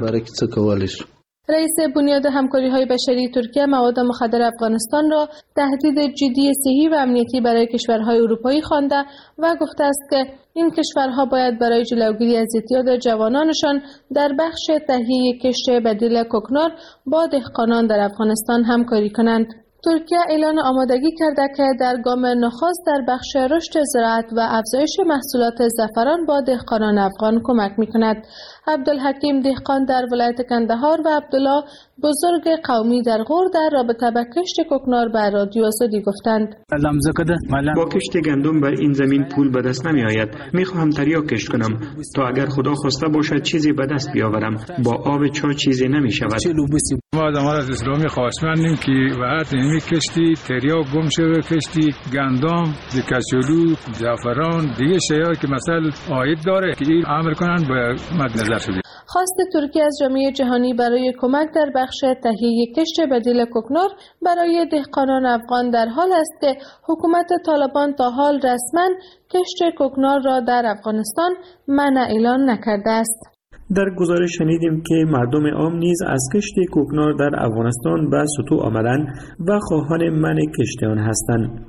رئیس بنیاد همکاری‌های بشری ترکیه مواد مخدر افغانستان را تهدید جدی صحی و امنیتی برای کشورهای اروپایی خوانده و گفته است که این کشورها باید برای جلوگیری از اعتیاد جوانانشان در بخش تهیه کشت بدیل کوکنار با دهقانان در افغانستان همکاری کنند. ترکیه اعلان آمادگی کرده که در گام نخست در بخش رشد زراعت و افزایش محصولات زعفران با دهقانان افغان کمک می‌کند. عبدالحکیم دهقان در ولایت کندهار و عبدالله بزرگ قومی در غور در رابطه با کشت کوکنار به رادیو آزادی گفتند. با کشت گندم بر این زمین پول به دست نمی آید. می خواهم تریاک کشت کنم تا اگر خدا خواسته باشد چیزی به دست بیاورم. با آب چا چیزی نمی شود. ما آدمان از اسلامی خواستمندیم که وقت نمی کشتی تریاک گم شده، کشتی گندم، کچولو، زعفران، دیگه شیار که مثلا عاید داره که این عمل کنن به مد نظر شده. خواست ترکیه از جامعه جهانی برای کمک در بخش تهیه کشت بدیل کوکنار برای دهقانان افغان در حال است که حکومت طالبان تا حال رسما کشت کوکنار را در افغانستان منع اعلان نکرده است. در گزارش شنیدیم که مردم عام نیز از کشت کوکنار در افغانستان به سطوح آمدند و خواهان منع کشت آن هستند.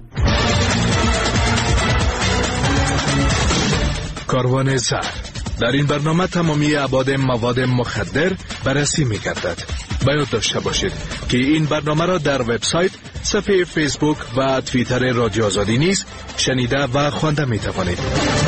کاروان زهر در این برنامه تمامی ابعاد مواد مخدر بررسی می‌گردد. باید داشته باشید که این برنامه را در وبسایت، صفحه فیسبوک و توییتر رادیو آزادی نیز شنیده و خوانده می‌توانید.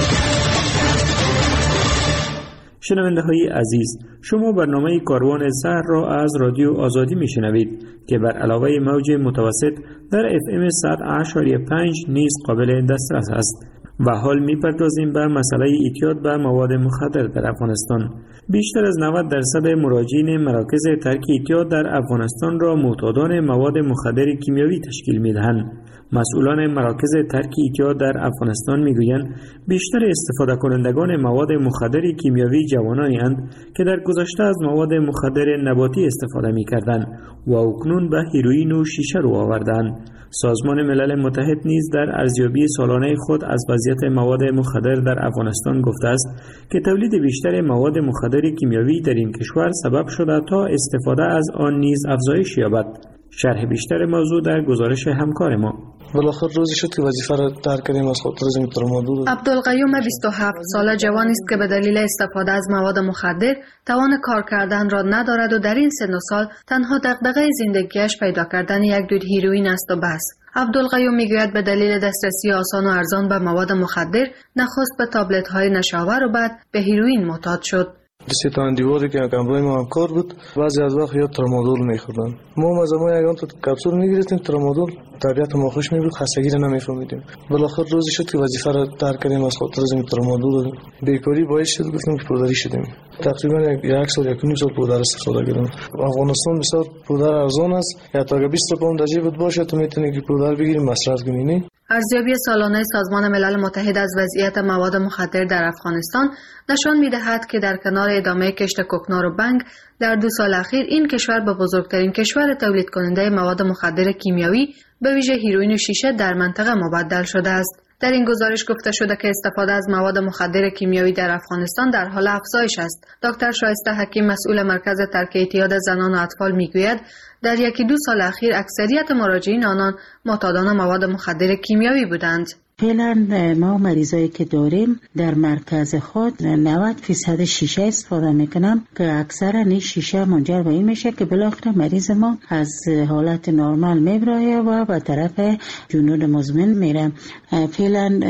شنونده های عزیز، شما برنامه کاروان زهر را از رادیو آزادی میشنوید که بر علاوه موج متوسط در اف ام صد و هشت و پنج نیز قابل دسترس است. و حال میپردازیم به مسئله اعتیاد به مواد مخدر در افغانستان. بیشتر از نود درصد مراجعین مراکز ترک اعتیاد در افغانستان را معتادان مواد مخدر کیمیاوی تشکیل میدهند. مسئولان مراکز ترک اعتیاد در افغانستان میگویند بیشتر استفاده کنندگان مواد مخدر کیمیاوی جوانانی اند که در گذشته از مواد مخدر نباتی استفاده میکردند و اکنون به هیروئین و شیشه رو آوردند. سازمان ملل متحد نیز در ارزیابی سالانه خود از وضعیت مواد مخدر در افغانستان گفته است که تولید بیشتر مواد مخدر کیمیاوی در این کشور سبب شده تا استفاده از آن نیز افزایش یابد. شرح بیشتر موضوع در گزارش همکار ما. بالاخره روزی شد که وظیفه را ترک کردیم از خاطر زمین ترامادول. عبدالقیوم بیست و هفت ساله جوانی است که به دلیل استفاده از مواد مخدر توان کار کردن را ندارد و در این سن و سال تنها دغدغه زندگیش پیدا کردن یک دود هیروئین است و بس. عبدالقیوم میگوید به دلیل دسترسی آسان و ارزان به مواد مخدر نخست به تابلت های نشاور و بعد به هیروئین معتاد شد. سی تا دیواری که کمرای ما هم کار بود، بعضی از وقت یا ترامادول میخوردن. ما از ما یگان تا کپسول میگرفتیم ترامادول، طبیعت ما خوش میبود، خستگی را نمیفهمیدیم. بالاخره روزی شد که وظیفه را ترک کردیم از خاطر از ترامادول. بیکاری باعث شد گفتیم که پودری شدیم. تقریبا یک سال یک نیم سال پودر استفاده کردم. افغانستان بسیار پودر ارزان است. یا تا بیست پوند جیبت باشه تو میتونی که پودر بگیری مصرف کنی. ارزیابی سالانه سازمان ملل متحد از وضعیت مواد مخدر در افغانستان نشان می‌دهد که در کنار ادامه کشت کوکنار و بنگ در دو سال اخیر این کشور به بزرگترین کشور تولید کننده مواد مخدر کیمیایی به ویژه هیروئین و شیشه در منطقه مبدل شده است. در این گزارش گفته شده که استفاده از مواد مخدر کیمیایی در افغانستان در حال افزایش است. دکتر شایسته حکیم مسئول مرکز ترک اعتیاد زنان و اطفال میگوید در یکی دو سال اخیر اکثریت مراجعین آنان معتادان مواد مخدر کیمیایی بودند. فعلا ما مریضایی که داریم در مرکز خود نود فیصد شیشه استفاده میکنم که اکثر این شیشه منجر به این میشه که بالاخره مریض ما از حالت نرمال میبره و به طرف جنون مزمن میره. فعلا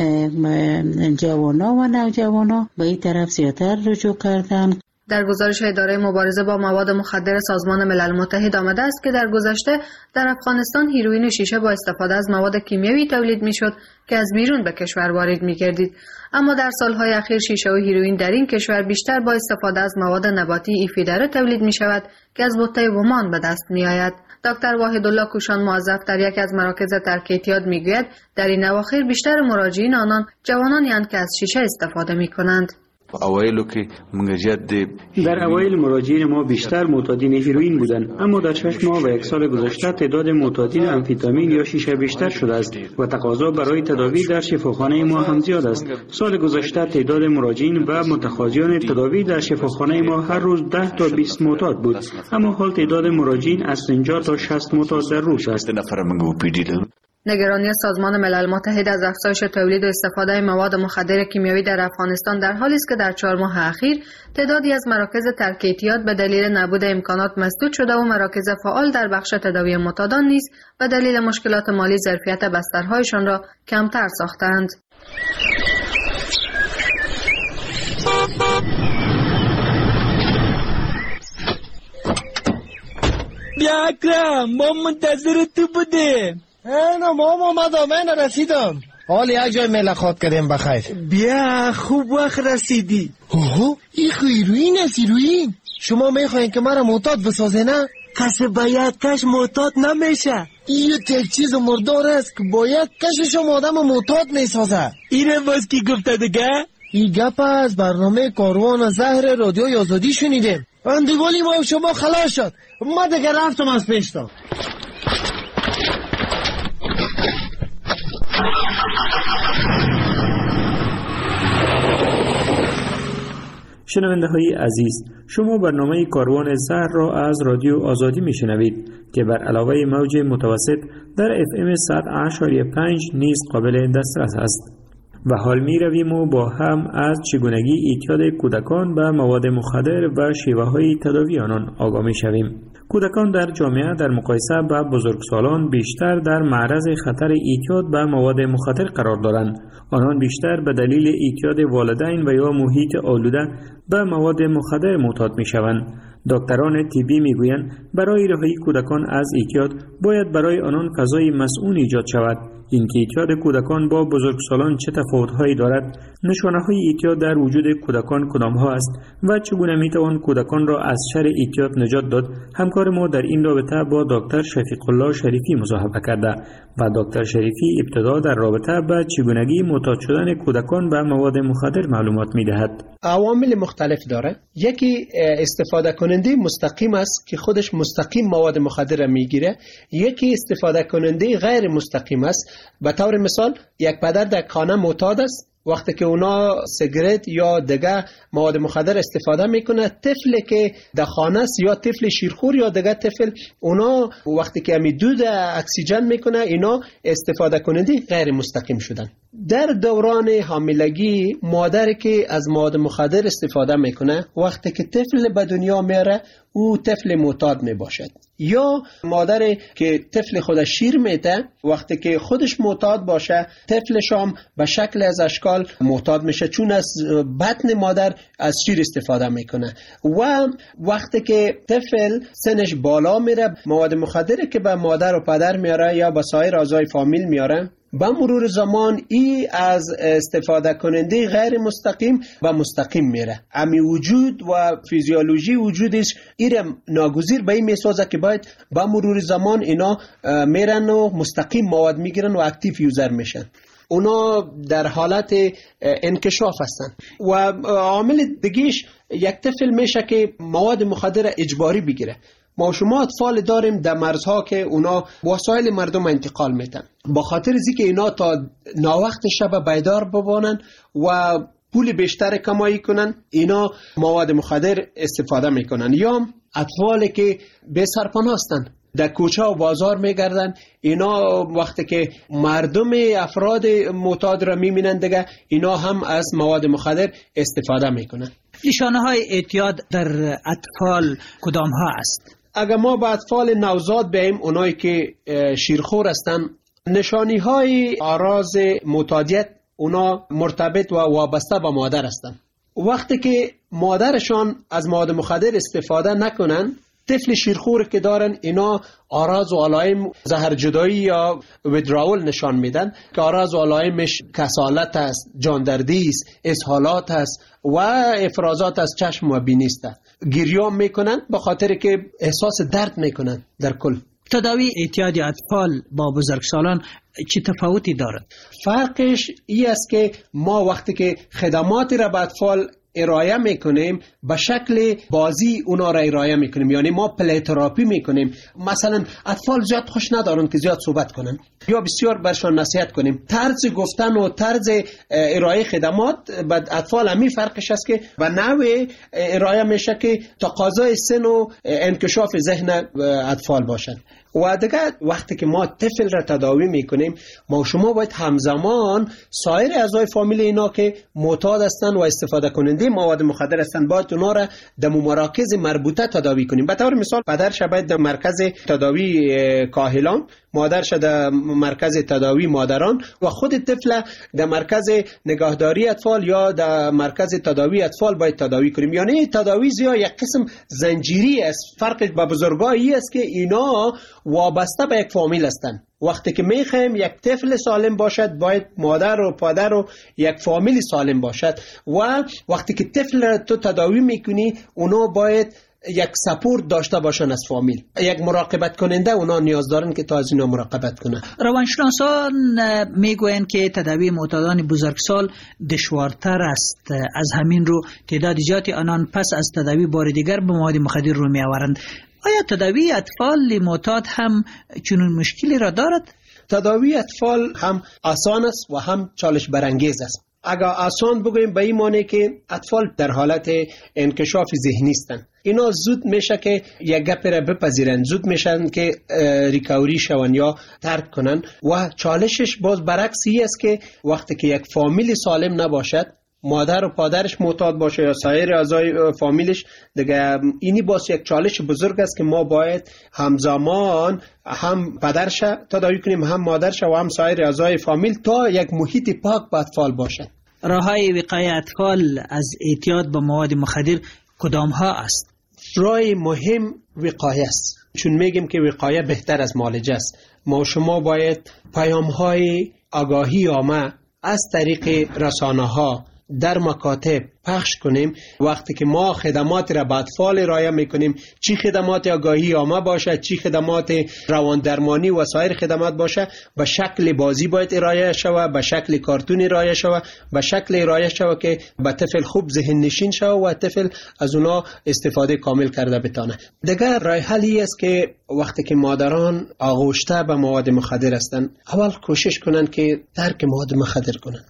جوانا و نوجوانا به این طرف زیادتر رجوع کردن. در گزارش اداره مبارزه با مواد مخدر سازمان ملل متحد آمده است که در گذشته در افغانستان هیروئین و شیشه با استفاده از مواد کیمیایی تولید میشد که از بیرون به کشور وارد میگردید، اما در سالهای اخیر شیشه و هیروئین در این کشور بیشتر با استفاده از مواد نباتی ایفیدره تولید می شود که از بوته ومان به دست می آید. دکتر واحدالله کوشان موظف در یکی از مراکز ترک اعتیاد میگوید در این اواخر بیشتر مراجعین آنان جوانانی اند که از شیشه استفاده می کنند. اوایلو که منجد در اوایل مراجعین ما بیشتر معتادین هیروئین بودند، اما در شش ماه و یک سال گذشته تعداد معتادین آمفیتامین یا شیشه بیشتر شده است و تقاضا برای تداوی در شفاخانه ما هم زیاد است. سال گذشته تعداد مراجعین و متقاضیان تداوی در شفاخانه ما هر روز ده تا بیست معتاد بود، اما حال تعداد مراجعین از پنجاه تا شصت معتاد در روز است. نگرانی سازمان ملل متحد از افزایش تولید و استفاده مواد مخدر کیمیایی در افغانستان در حالی است که در چهار ماه اخیر تعدادی از مراکز ترک اعتیاد به دلیل نبود امکانات مسدود شده و مراکز فعال در بخش تداوی معتادان نیز به دلیل مشکلات مالی ظرفیت بسترهایشان را کمتر ساختند. بیا اکرم، ما منتظر تو بودیم. اینا مام آمدم، من رسیدم. حالی یک جای ملاقات کردیم بخیر. بیا خوب وقت رسیدی. اوه این هیروئین است. هیروئین شما میخواین که مرا معتاد بسازه نه؟ کس باید کش معتاد نمیشه. این یک چیز مردار است که باید کشش آدم معتاد میسازه. اینم باز کی گفته دیگه؟ این گپ از برنامه کاروان زهر رادیوی آزادی شنیدیم. اندیوالی ما شما خلاص شد، ما دیگه رفتم از پیشتا. شنونده های عزیز، شما برنامه کاروان زهر را از رادیو آزادی می شنوید که بر علاوه موج متوسط در اف ام صد و هشت و پنج نیز قابل دسترس است. و حال می رویم و با هم از چگونگی اعتیاد کودکان به مواد مخدر و شیوه های تداوی آنان آگاه می شویم. کودکان در جامعه در مقایسه با بزرگسالان بیشتر در معرض خطر اعتیاد به مواد مخدر قرار دارند. آنان بیشتر به دلیل اعتیاد والدین و یا محیط آلوده به مواد مخدر معتاد می شوند. دکتران طبی می گویند برای رهایی کودکان از اعتیاد باید برای آنان فضای مسئول ایجاد شود. اینکه اعتیاد کودکان با بزرگسالان چه تفاوت‌هایی دارد، نشانه‌های اعتیاد در وجود کودکان کدام‌ها است و چگونه می‌توان کودکان را از شر اعتیاد نجات داد، همکار ما در این رابطه با دکتر شفیق الله شریفی مصاحبه کرده و دکتر شریفی ابتدا در رابطه با چگونگی معتاد شدن کودکان به مواد مخدر معلومات می‌دهد. عوامل مختلف داره. یکی استفاده کننده مستقیم است که خودش مستقیم مواد مخدر میگیره، یکی استفاده کننده غیر مستقیم است. به طور مثال یک پدر در خانه معتاد است، وقتی که اونا سیگرت یا دیگه مواد مخدر استفاده میکنه، طفلی که در خانه است یا طفل شیرخور یا دیگه طفل، اونا وقتی که امی دود اکسیژن میکنه، اینا استفاده کننده غیر مستقیم شدن. در دوران حاملگی مادری که از مواد مخدر استفاده میکنه، وقتی که طفل به دنیا میاره او طفل معتاد میباشد. یا مادری که طفل خودش شیر میده، وقتی که خودش معتاد باشه طفلش هم به شکل از اشکال معتاد میشه، چون از بطن مادر از شیر استفاده میکنه. و وقتی که طفل سنش بالا میره، مواد مخدری که به مادر و پدر میاره یا به سایر اعضای فامیل میاره، با مرور زمان ای از استفاده کننده غیر مستقیم و مستقیم میره. امی وجود و فیزیولوژی وجودش ایرم ناگزیر به این میسازه که باید با مرور زمان اینا میرن و مستقیم مواد میگیرن و اکتیو یوزر میشن. اونا در حالت انکشاف هستن. و عامل دیگهش یک طفل میشه که مواد مخدر اجباری بگیره. ما شما اطفال داریم در مرزها که اونا وسایل مردم انتقال میتن، با خاطر از اینکه اینا تا ناوقت شب بیدار بمانن و پول بیشتر کمایی کنن، اینا مواد مخدر استفاده میکنن. یا اطفالی که بی سرپناه هستن در کوچه و بازار میگردن، اینا وقتی که مردم افراد معتاد را میبینن دیگه اینا هم از مواد مخدر استفاده میکنن. نشانه های اعتیاد در اطفال کدام ها است؟ اگر ما با اطفال نوزاد بیم، اونایی که شیرخور هستن، نشانی های اعراض معتادیت اونا مرتبط و وابسته به مادر هستن. وقتی که مادرشان از مواد مخدر استفاده نکنن، طفل شیرخور که دارن اینا اعراض و علائم زهر جدایی یا withdrawal نشان میدن که اعراض و علائمش کسالت است، جاندردی است، اسهالات است و افرازات از چشم و بینی است. گریه میکنن به خاطر که احساس درد میکنن. در کل تداوی اعتیاد اطفال با بزرگسالان چه تفاوتی دارد؟ فرقش این است که ما وقتی که خدمات را به اطفال ارائه میکنیم به شکل بازی اونا را ارائه میکنیم، یعنی ما پلی تراپی میکنیم. مثلا اطفال زیاد خوش ندارن که زیاد صحبت کنن یا بسیار برشان نصیحت کنیم. طرز گفتن و طرز ارائه خدمات به اطفال همین فرقش است که به نوع ارائه میشه که تقاضای سن و انکشاف ذهن اطفال باشن. و دیگه وقتی که ما طفل را تداوی میکنیم، ما شما باید همزمان سایر اعضای فامیل اینا که معتاد هستن و استفاده کننده مواد مخدر هستن باید اونا را در مراکز مربوطه تداوی کنیم. به طور مثال پدرش باید در مرکز تداوی کاهلان، مادرش در مرکز تداوی مادران و خود طفل در مرکز نگهداری اطفال یا در مرکز تداوی اطفال باید تداوی کنیم. یعنی تداوی زیاد یک قسم زنجیری است. فرق با بزرگایی است که اینا وابسته به یک فامیل هستند. وقتی که میخوایم یک طفل سالم باشد باید مادر و پدر و یک فامیل سالم باشد. و وقتی که طفل را تو تداوی میکنی اونا باید یک سپورت داشته باشن از فامیل، یک مراقبت کننده اونا نیاز دارن که تا از اینا مراقبت کنن. روانشناسان میگویند که تداوی معتادان بزرگسال دشوارتر است، از همین رو تعداد زیادی آنان پس از تداوی بار دیگر به مواد مخدر رو میآورند. آیا تداوی اطفال معتاد هم چنین مشکلی را دارد؟ تداوی اطفال هم آسان است و هم چالش برانگیز است. اگر آسان بگویم به این معنی که اطفال در حالت انکشاف ذهنی هستند، اینا زود میشه که یک گپ را بپذیرن، زود میشن که ریکاوری شون یا ترک کنن. و چالشش باز برعکس است که وقتی که یک فامیل سالم نباشد، مادر و پدرش معتاد باشه یا سایر اعضای فامیلش، دیگه اینی باز یک چالش بزرگ است که ما باید همزمان هم پدرش تداوی کنیم، هم مادرش و هم سایر اعضای فامیل تا یک محیط پاک به اطفال باشد. راههای وقایه اطفال از اعتیاد به مواد مخدر کدام ها است؟ راه مهم وقایه است، چون میگیم که وقایه بهتر از معالجه است. ما شما باید پیام های آگاهی عامه از طریق رسانه ها در مکاتب پخش کنیم. وقتی که ما خدمات را به اطفال ارائه میکنیم، چی خدمات آگاهی عامه باشه، چی خدمات روان درمانی و سایر خدمات باشه، به شکل بازی باید ارائه شود، به شکل کارتون ارائه شود، به شکل ارائه شود که به طفل خوب ذهن نشین شود و طفل از اونا استفاده کامل کرده بتانه. دیگر راه حلی است که وقتی که مادران آغوشته به مواد مخدر هستند، اول کوشش کنن که ترک مواد مخدر کنن.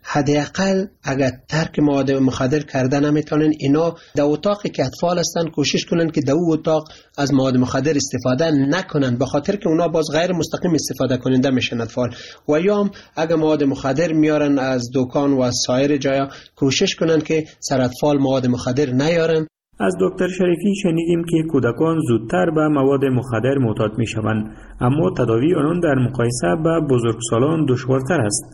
حداقل اگر ترک مواد مخدر کرده نمیتونن، اینا در اتاقی که اطفال هستن کوشش کنن که در اون اتاق از مواد مخدر استفاده نکنن، به خاطر که اونا باز غیر مستقیم استفاده کننده میشن اطفال. و یا هم اگر مواد مخدر میارن از دکان و از سایر جایا، کوشش کنن که سر اطفال مواد مخدر نیارن. از دکتر شریفی شنیدیم که کودکان زودتر به مواد مخدر معتاد میشوند، اما تداوی آنان در مقایسه با بزرگسالان دشوارتر است.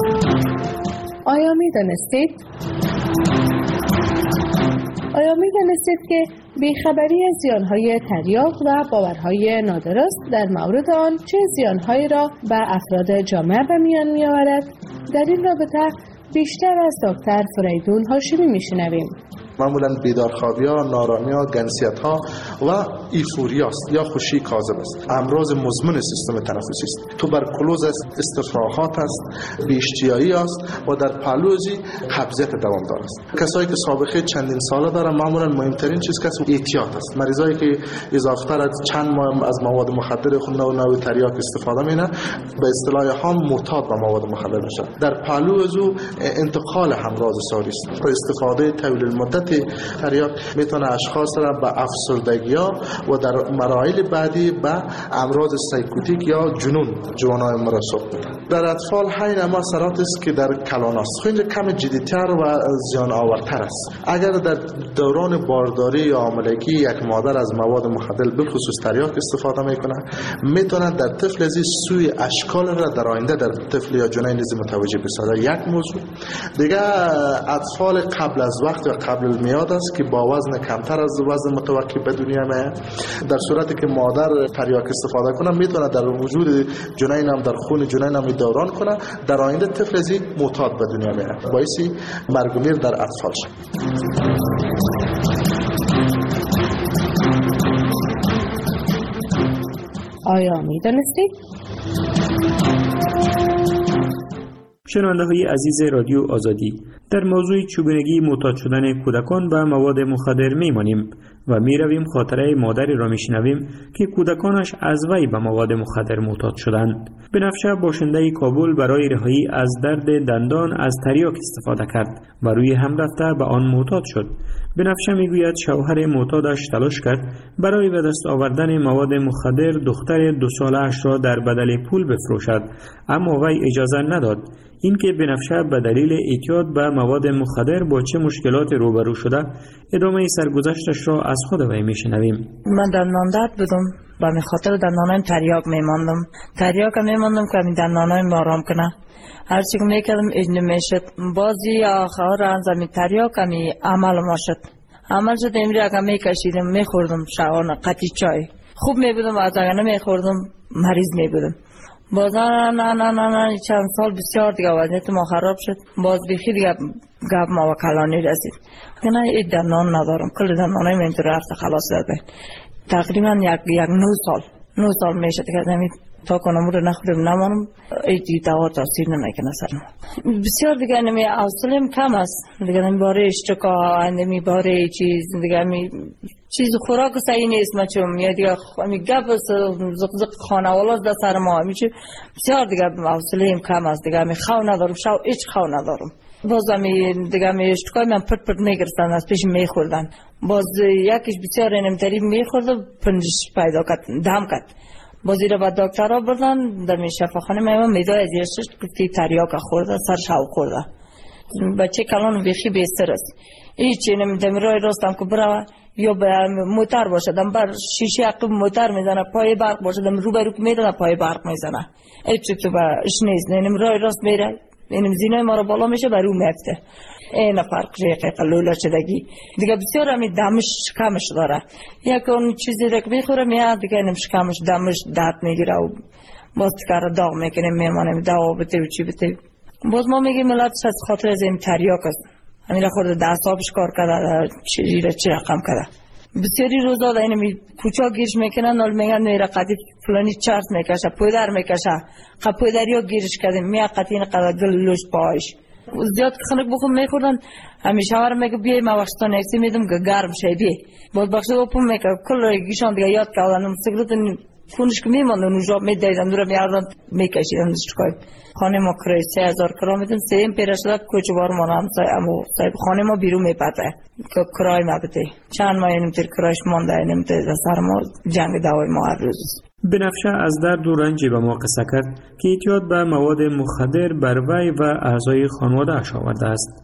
آیا می دانستید؟ آیا می میدانستید که بیخبری از زیانهای تریاک و باورهای نادرست در مورد آن چه زیانهایی را به افراد جامعه به میان میآورد؟ در این رابطه بیشتر از دکتر فریدون هاشمی میشنویم. معمولا بیدارخوابی ها، نارامي ها، گنسیت ها و ایفوریا است یا خوشی کاذب است. امراض مزمن سیستم تنفسی است. توبرکلوز است، استفراغات است، بی‌اشتیایی است و در پهلوزی قبضیت دوامدار است. کسایی که سابقه چندین ساله دارن معمولا مهمترین چیز که احتیاط است. مریضایی که اضافه تر از چند ماه از مواد مخدر خود نوع نوع تریاک استفاده می‌کنن به اصطلاح هم معتاد به مواد مخدر میشن. در پهلوزو انتقال امراض ساری است. استفاده طویل المدت تریاک میتونه اشخاص را به افسردگی‌ها و در مراحل بعدی به امراض سایکوتیک یا جنون جوانای مرسوب کنه. در اطفال حین ما اثرات است که در کلان است. اینجا کم جدی‌تر و زیان آورتر است. اگر در دوران بارداری یا حاملگی یک مادر از مواد مخدر بالخصوص تریاک استفاده میکنه میتونه در طفل از سوی اشکال را در آینده در طفل یا جنین نیز متوجه بسازه. یک موضوع دیگه اطفال قبل از وقت و قبل میاد است که با وزن کمتر از وزن متوقع به دنیا میاد. در صورتی که مادر تریاک استفاده کنه میتونه در وجود جنین هم در خون جنین هم دوران کنه، در آینده طفل از معتاد به دنیا میاد، باعث مرگ و میر در اطفال شد. آیا میدانستید؟ شنونده های عزیز رادیو آزادی، در موضوع چگونگی معتاد شدن کودکان به مواد مخدر میمانیم و می رویم خاطره مادری را می شنویم که کودکانش از وی به مواد مخدر معتاد شدند. بنفشه باشنده کابل برای رهایی از درد دندان از تریاک استفاده کرد و روی هم رفته به آن معتاد شد. بنفشه می گوید شوهر معتادش تلاش کرد برای به دست آوردن مواد مخدر دختر دو ساله اش را در بدل پول بفروشد، اما وی اجازه نداد. اینکه بنفشه به دلیل اعتیاد به مواد مخدر با چه مشکلات روبرو شده، ادامه سرگذشتش را از خود وی میشنویم. من دندان درد بودم و به خاطر دندانایم تریاک میماندم. تریاک میماندم که می دندانایم آرام کنه. هر چی که میکردم اجن میشد. بازی آخر انزمی تریاک می عمل ما شد. عمل شد امری اگه میکشیدم میخوردم شوانه قطی چای. خوب میبودم و از اگه نمیخوردم مریض میبودم. باز نه نه نه نه نه چند سال بسیار دیگه وضعیت ما خراب شد. باز بیخی دیگه گپ ما و کلانی رسید. نه این دندان ندارم. کل دندانای من تو رفته خلاص داده. تقریبا یک یک نو سال نو سال میشه دیگه زمین تا کنم رو نخورم نمانم ایتی دوا تاثیر نمیکنه سرم. بسیار دیگه نمی حوصله‌ام کم است. دیگه نمی باره اشتکا نمی باره چیز دیگه می چیز خوراک صحیح نیست مچم یا دیگه می گپ زق زق خانواده از سر ما میشه. بسیار دیگه حوصله‌ام کم است. دیگه می خو ندارم شو هیچ خو ندارم. باز می دیگه می اشتکای من پرت پرت میگرفتن از پیش میخوردن. باز یکیش بسیار نمیتری میخورد پنجش پیدا کرد دم کرد. بازی را با دکتر را بردن در می شفاخانه میمون میدای از یشتش که تریاک خورده سر شاو خورده بچه کلان بیخی بیستر است. هیچی نمیدم رای راستم که برای یا به موتر باشدم بر شیشه عقب موتر میزنه پای برق باشدم رو به رو میدنه پای برق میزنه هیچی تو با اش نیست نیم رای راست میره اینم زینه ما را بالا میشه بر رو میفته این فرق ریقه لولا شدگی دیگه بسیار همی دمش کمش داره یک اون چیزی را که میخوره میاد دیگه اینم کمش دمش درد میگیره و باز کار داغ میکنه میمانه دوا بده و چی بده باز ما میگیم ملتش از خاطر از این تریاک است همین را خورده دستابش کار کرده چیزی را چی رقم کرده بسیاری روزا دا اینمی کوچا گیرش میکنن نال میگن میره قدی فلانی چرس میکشه پودر میکشه خب پودری ها گیرش کردیم میاد قدی این قدر گل لوشت پایش زیاد که خنک بخون میخوردن همیشه هر میگه بیای ما وقتان اکسی میدم که گرم شای بیای باز بخشه بپون میکه کل گیشان دیگه یاد کردن سگرت خونش که میماند نوجاب میدیدن دورا میاردن میکشیدن چکای خانه ما کرای سه هزار کرا میدن سه این پیرش داد کوچه بار ما هم سای امو سای خانه ما بیرون میپته که کرای ما بده چند ماه اینم تیر کرایش مانده اینم تیر سر ما جنگ دوای ما هر روز بنفشه از درد و رنج به ما قصه کرد که اعتیاد به مواد مخدر بر وی و اعضای خانواده اش آورده است.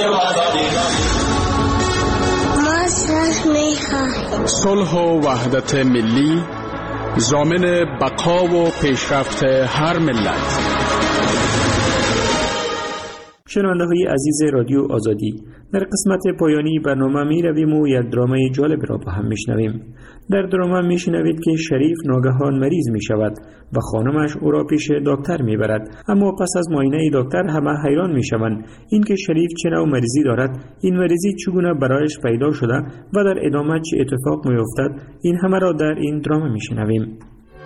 ما صلح میخواهیم. صلح و وحدت ملی ضامن بقا و پیشرفت هر ملت. شنونده های عزیز رادیو آزادی، در قسمت پایانی برنامه می رویم و یک درامه جالب را با هم می شنویم. در درامه می شنوید که شریف ناگهان مریض می شود و خانمش او را پیش دکتر می برد، اما پس از معاینه دکتر همه حیران می شوند اینکه شریف چه نوع مریضی دارد، این مریضی چگونه برایش پیدا شده و در ادامه چه اتفاق می افتد. این همه را در این درامه می شنویم.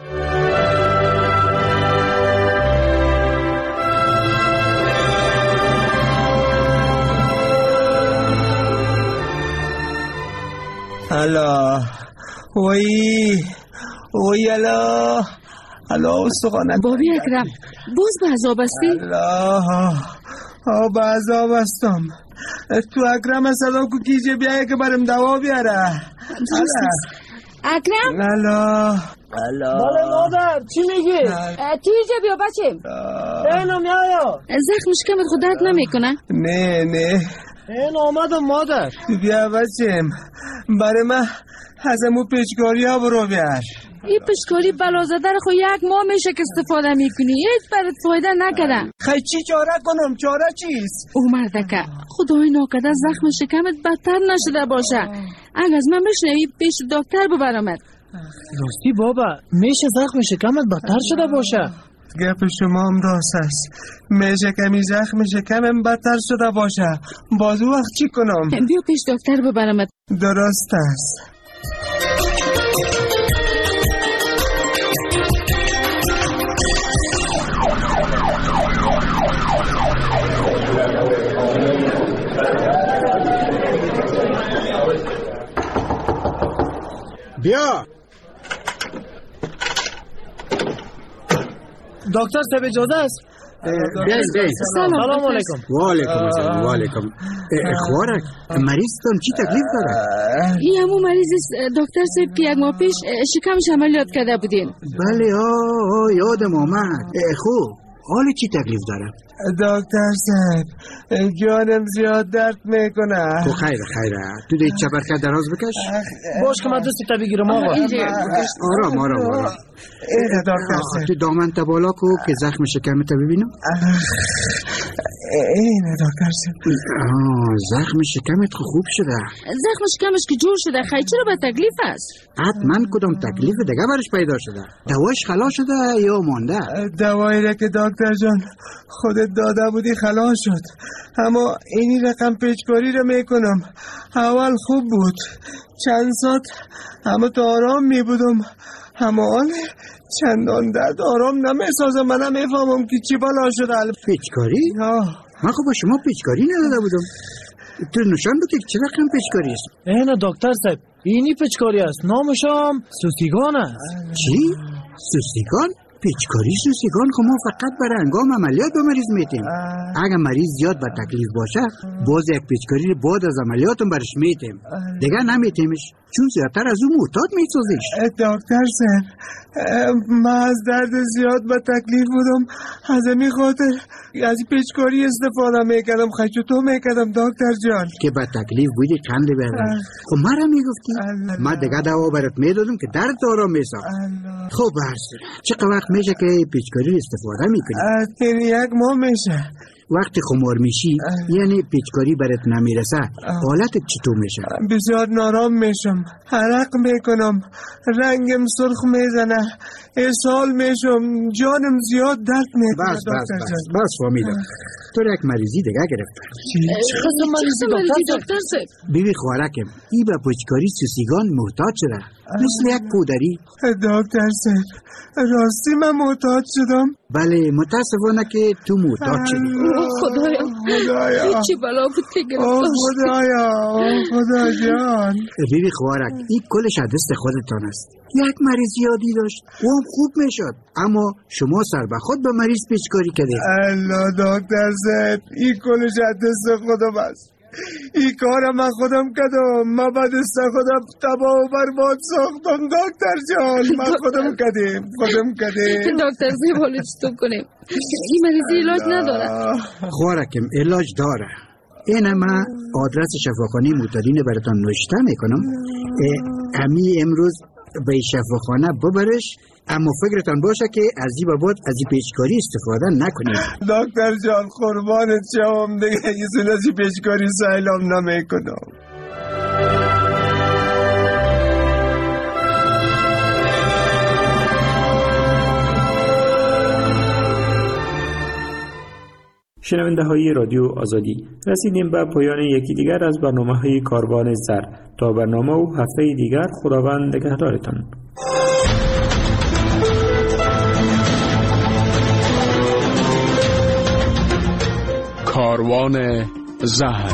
الا وای وای الا الا استخوانم بابی اکرم باز به عذاب هستی؟ الا آه به عذاب هستم. تو اکرم صدا کو کیجه بیایه که برم دوا بیاره. اکرم؟ الا الا بله مادر چی میگی؟ تیجه بیا بچه. اینم یایا زخم شکمت خود درد نمیکنه؟ نه نه این آمدم مادر. بیا بچم برای من از امو پیچکاری ها برو بیار. این پیچکاری بلازده رو خو یک ماه میشه که استفاده میکنی، هیچ برات فایده نکرده. خیلی چی چاره کنم؟ چاره چیست؟ او مردکه خدای ناکرده زخم شکمت بدتر نشده باشه. اگه از من بشنوی پیش دکتر ببرمت. راستی بابا میشه زخم شکمت بدتر شده باشه؟ گپ شما هم راست است. میشه کمی زخم شکمم بدتر شده باشه. باز وقت چی کنم؟ بیا پیش دکتر ببرمت. درست است. بیا دکتر صاحب اجازه است؟ بیاین بیاین. سلام علیکم. و علیکم السلام. و علیکم. خوارک مریضتان چی تکلیف داره؟ این همون مریض دکتر صاحب که یک ماه پیش شکمش عملیات کرده بودین. بله آه یادم آمد. خوب حالی چی تکلیف داره؟ دکتر صاحب جانم زیاد درد میکنه. تو خیره خیره تو دیگه چپرکت دراز بکش. باش که من دستی تا بگیرم آقا. آرام آرام آرام. اینه دکتر صاحب. تو دامن تا بالا کو که زخم شکمت ببینم. اینه دکتر صاحب. آه زخم شکمت خوب شده. زخم شکمش که جور شده خیلی چرا به تکلیف است؟ حتما کدام تکلیف دیگه برش پیدا شده؟ دواش خلاص شده یا مانده؟ دوایی را که دکتر جان خودت داده بودی خلاص شد، اما اینی رقم پیچکاری رو میکنم. اول خوب بود چند ساعت اما تو آرام میبودم، اما آن چندان درد آرام نمیسازم. من نمیفهمم که چی بلا شده. پیچکاری؟ من خب با شما پیچکاری نداده بودم. تو نشان بده که چه رقم پیچکاری است؟ اینه دکتر صاحب اینی پیچکاری است، نامش هم سوستیگان است. چی؟ سوستیگان؟ پیچکاری سوستیگان خب ما فقط برای انگام عملیات به مریض میتیم. اگر مریض زیاد به تکلیف باشه باز یک پیچکاری بعد از عملیاتم برش میتیم، دیگه نمیتیمش چون زیادتر از اون معتاد میسازیش. دکتر صاحب من از درد زیاد به تکلیف بودم، از این خاطر از پیچکاری استفاده میکردم. خیلی تو میکردم دکتر جان که به تکلیف بودی قند ببرم. خب مرا میگفتی من دیگه دوا برات میدادم که درد آرام میساخت. خب برسه چه وقت میشه که پیچکاری استفاده میکنی؟ این یک ماه میشه. وقتی خمار میشی یعنی پیچکاری برات نمیرسه حالتت چطور میشه؟ بسیار نارام میشم، عرق میکنم، رنگم سرخ میزنه، اسهال میشم، جانم زیاد درد میکنه. بس بس بس بس فهمیدم تو یک مریضی دیگه گرفته. چه قسم مریضی دکتر صاحب؟ بیبی خوارکم ای به پیچکاری سوسیگان محتاج شده مثل یک کودری. دکتر صاحب راستی من محتاج شدم؟ بله متاسفانه که تو محتاج شدی. خدایا خدایا هیچی بلا بود که گرفت. خدایا خدا جان. بیبی خوارک این کلش دست خودتان است. یک مریض یادی داشت و هم خوب میشد، اما شما سر به خود به مریض پیچکاری کردید. الله دکتر صاحب این کلش دست خودم است. این کار من خودم کردم، من به دست خودم تباه و برباد ساختم دکتر جان. من خودم کردم خودم کردم. دکتر صاحب حالا چطور کنیم؟ این مریضی علاج نداره؟ خوارکم علاج داره. این من آدرس شفاخانه معتادین براتان نوشته میکنم. امی امروز به شفاخانه ببرش اما فکرتان باشه که از این بعد از این پیچکاری استفاده نکنید. دکتر جان قربانت شوم دیگه این از این پیچکاری سهلم نمیکنم. شنونده های رادیو آزادی، رسیدیم به پایان یکی دیگر از برنامه های کاروان زر. تا برنامه و هفته دیگر خداوند نگهدارتان. کاروان زهر.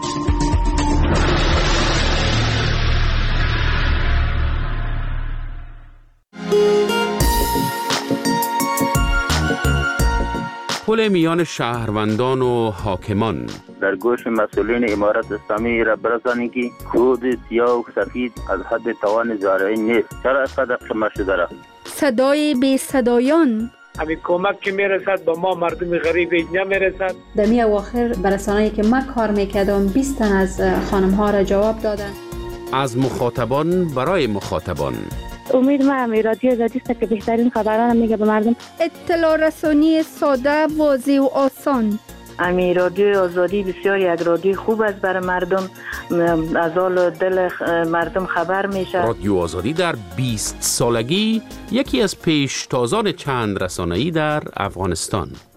پل میان شهروندان و حاکمان. در گوش مسئولین امارت اسلامی را برسانی که خود سیاه و سفید از حد توان زارعی نیست. چرا از قدر قمه شده را؟ صدای بی صدایان. همین کمک که میرسد با ما مردم غریب نمیرسد. در می اواخر برسانه‌ای که من کار میکردم بیست تن از خانم ها را جواب دادن. از مخاطبان برای مخاطبان. امید ما رادیو آزادی است که بهترین خبران میگه به مردم. اطلاع رسانی ساده، واضح و آسان. امی رادیو آزادی بسیار یک رادیو خوب است برای مردم، از حال دل مردم خبر میشه. رادیو آزادی در بیست سالگی یکی از پیشتازان چند رسانه‌ای در افغانستان.